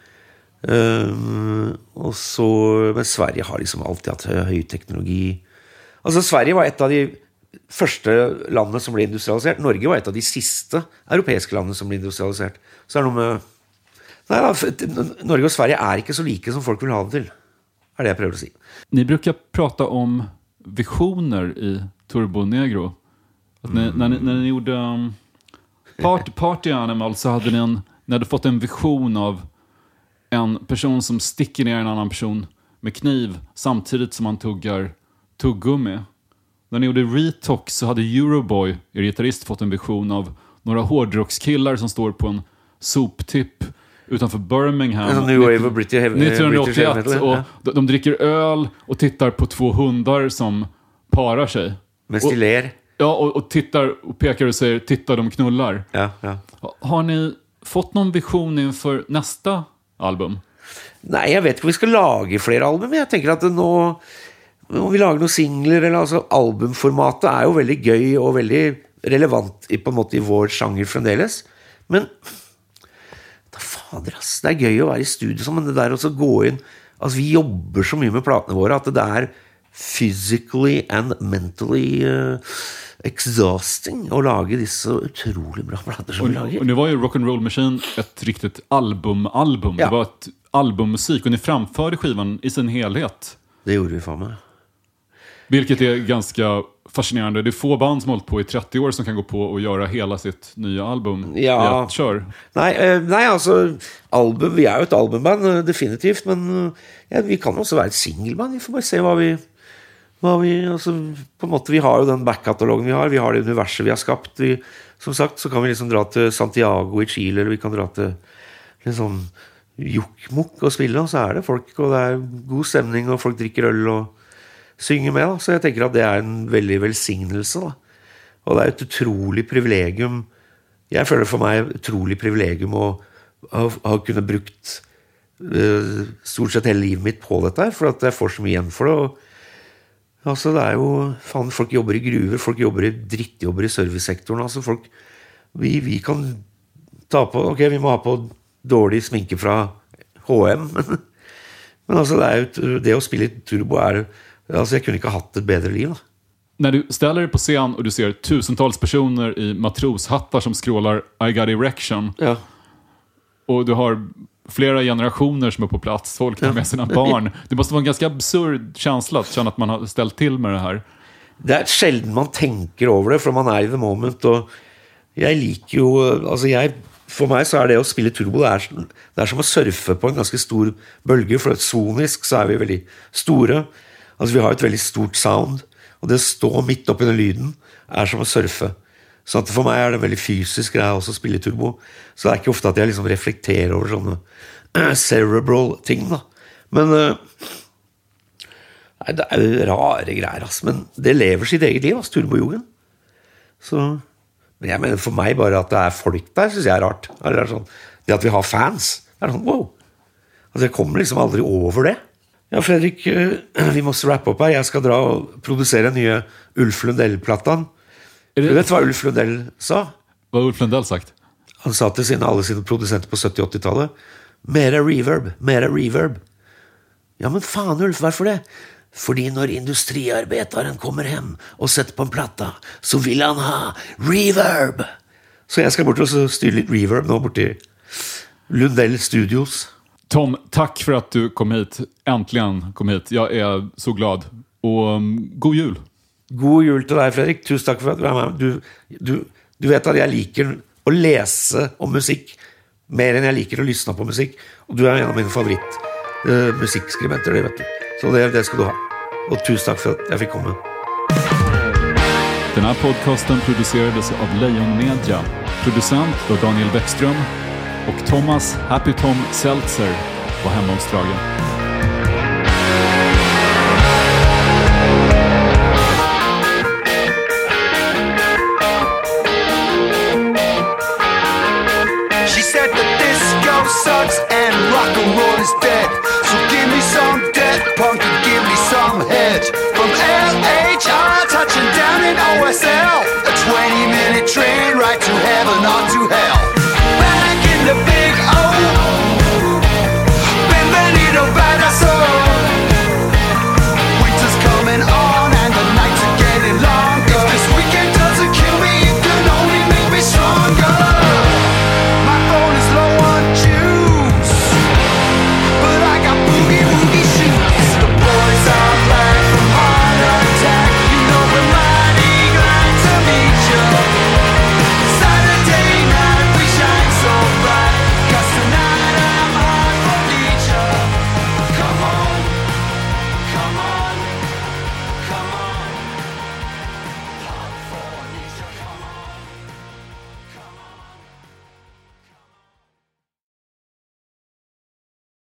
Uh, og så, men Sverige har liksom alltid hatt høy teknologi. Altså, Sverige var et av de første landene som ble industrialisert. Norge var et av de siste europeiske landene som ble industrialisert. Så er det noe med... Nei da, Norge og Sverige er ikke så like som folk vil ha det til. Er det jeg prøver å si. Ni brukar prata om visioner i Turbo Negro. Att ni, när, ni, när ni gjorde um, Party, Party Animal så hade ni, en, ni hade fått en vision av en person som sticker ner en annan person med kniv samtidigt som han tuggar tuggummi. När ni gjorde Retox så hade Euroboy, er gitarrist, fått en vision av några hårdrockskillar som står på en soptipp utanför Birmingham. New Wave of British Heavy nittonhundraåttioett och de, de dricker öl och tittar på två hundar som parar sig. Med stiler. Ja, och, och tittar och pekar och säger titta, de knullar. Ja, ja. Har ni fått någon vision inför nästa album? Nej, jag vet inte om vi ska laga fler album. Jag tänker att nå, om vi lager noen singler, eller altså albumformatet er jo veldig gøy og veldig relevant i, på en måte i vår sjanger fremdeles. Men da fader, ass, det er gøy å være i studio, men det der også gå inn, altså vi jobber så mye med platene våre, at det er physically and mentally uh, exhausting å lage disse utrolig bra plater som och, vi lager. Och nu var ju Rock'n'Roll Machine ett riktigt album-album. Ja. Det var ett albummusik och ni framförde skivan i sin helhet. Det gjorde vi fan med. Vilket är ganska fascinerande. Det är få band som har hållit på i trettio år som kan gå på och göra hela sitt nya album. Ja. I ett kör. Nej, eh, nej, alltså album, vi är ju ett albumband definitivt, men ja, vi kan också vara ett singelband. Vi får bara se vad vi vad vi alltså på något vi har ju den backkatalogen vi har, vi har det universet vi har skapat. Vi, som sagt så kan vi liksom dra till Santiago i Chile, eller vi kan dra till liksom Jokkmokk og spille, og så er det folk, og det er god stemning, og folk drikker øl og synger med, da. Så jeg tenker at det er en veldig velsignelse, da. Og det er et utrolig privilegium, jeg føler for meg utrolig privilegium å ha, ha kunnet brukt uh, stort sett hele livet mitt på dette her, for at jeg får så mye igjen for det. Og altså, det er jo, faen, folk jobber i gruver, folk jobber i drittjobber i servicesektoren, altså folk, vi, vi kan ta på, ok, vi må ha på dårlig sminke fra H og M, men altså, det, er jo, det å spille i turbo er, alltså jag kunde inte ha haft ett bättre liv. När du ställer dig på scen och du ser tusentals personer i matroshattar som skrålar I got erection. Ja. Och du har flera generationer som är på plats, folk tar med sina barn. Det måste vara en ganska absurd känsla att känna att man har ställt till med det här. Det är sällan man tänker över det, för man är i the moment. Och jag liker ju, alltså jag, för mig så är det att spela turbo, det är, det är som att surfa på en ganska stor bølge, för att sonisk så är vi väldigt stora. Alltså vi har ett väldigt stort sound, och det står mitt uppe i den lyden är som att surfa. Så att för mig är det en väldigt fysisk grej också att spela turbo. Så det är inte ofta att jag liksom reflekterar över såna äh, cerebral ting då. Men äh, det är ju rara grejer alltså, men det lever sitt eget liv, alltså, turbojogen. Så men jag menar för mig bara att det är folk där, så är det rart. Eller det, sån, det att vi har fans. Det är sån wow. Alltså jag kommer liksom aldrig över det. Ja, Fredrik, vi måste wrap upp här. Jag ska dra och producera nya Ulf Lundell-plattan. Det... Du vet vad Ulf Lundell sa? Vad har Ulf Lundell sagt? Han sa till sina, alla sina producenter på sjuttio- åttio-talet: mera reverb, mera reverb. Ja, men fan Ulf, varför det? Fordi när industriarbetaren kommer hem och sätter på en platta så vill han ha reverb. Så jag ska bort och styra lite reverb nu bort till Lundell Studios. Tom, tack för att du kom hit. Äntligen kom hit. Jag är så glad. Och um, god jul. God jul till dig, Fredrik. Tusen tack för att du var med. Du, du, du vet att jag liker att läsa om musik mer än jag liker att lyssna på musik. Och du är en av mina favorit uh, musikskribenter, det vet du. Så det, det ska du ha. Och tusen tack för att jag fick komma. Den här podcasten producerades av Lejon Media. Producent var Daniel Bäckström. Och Thomas Happy Tom Seltzer var hemma hos Strage.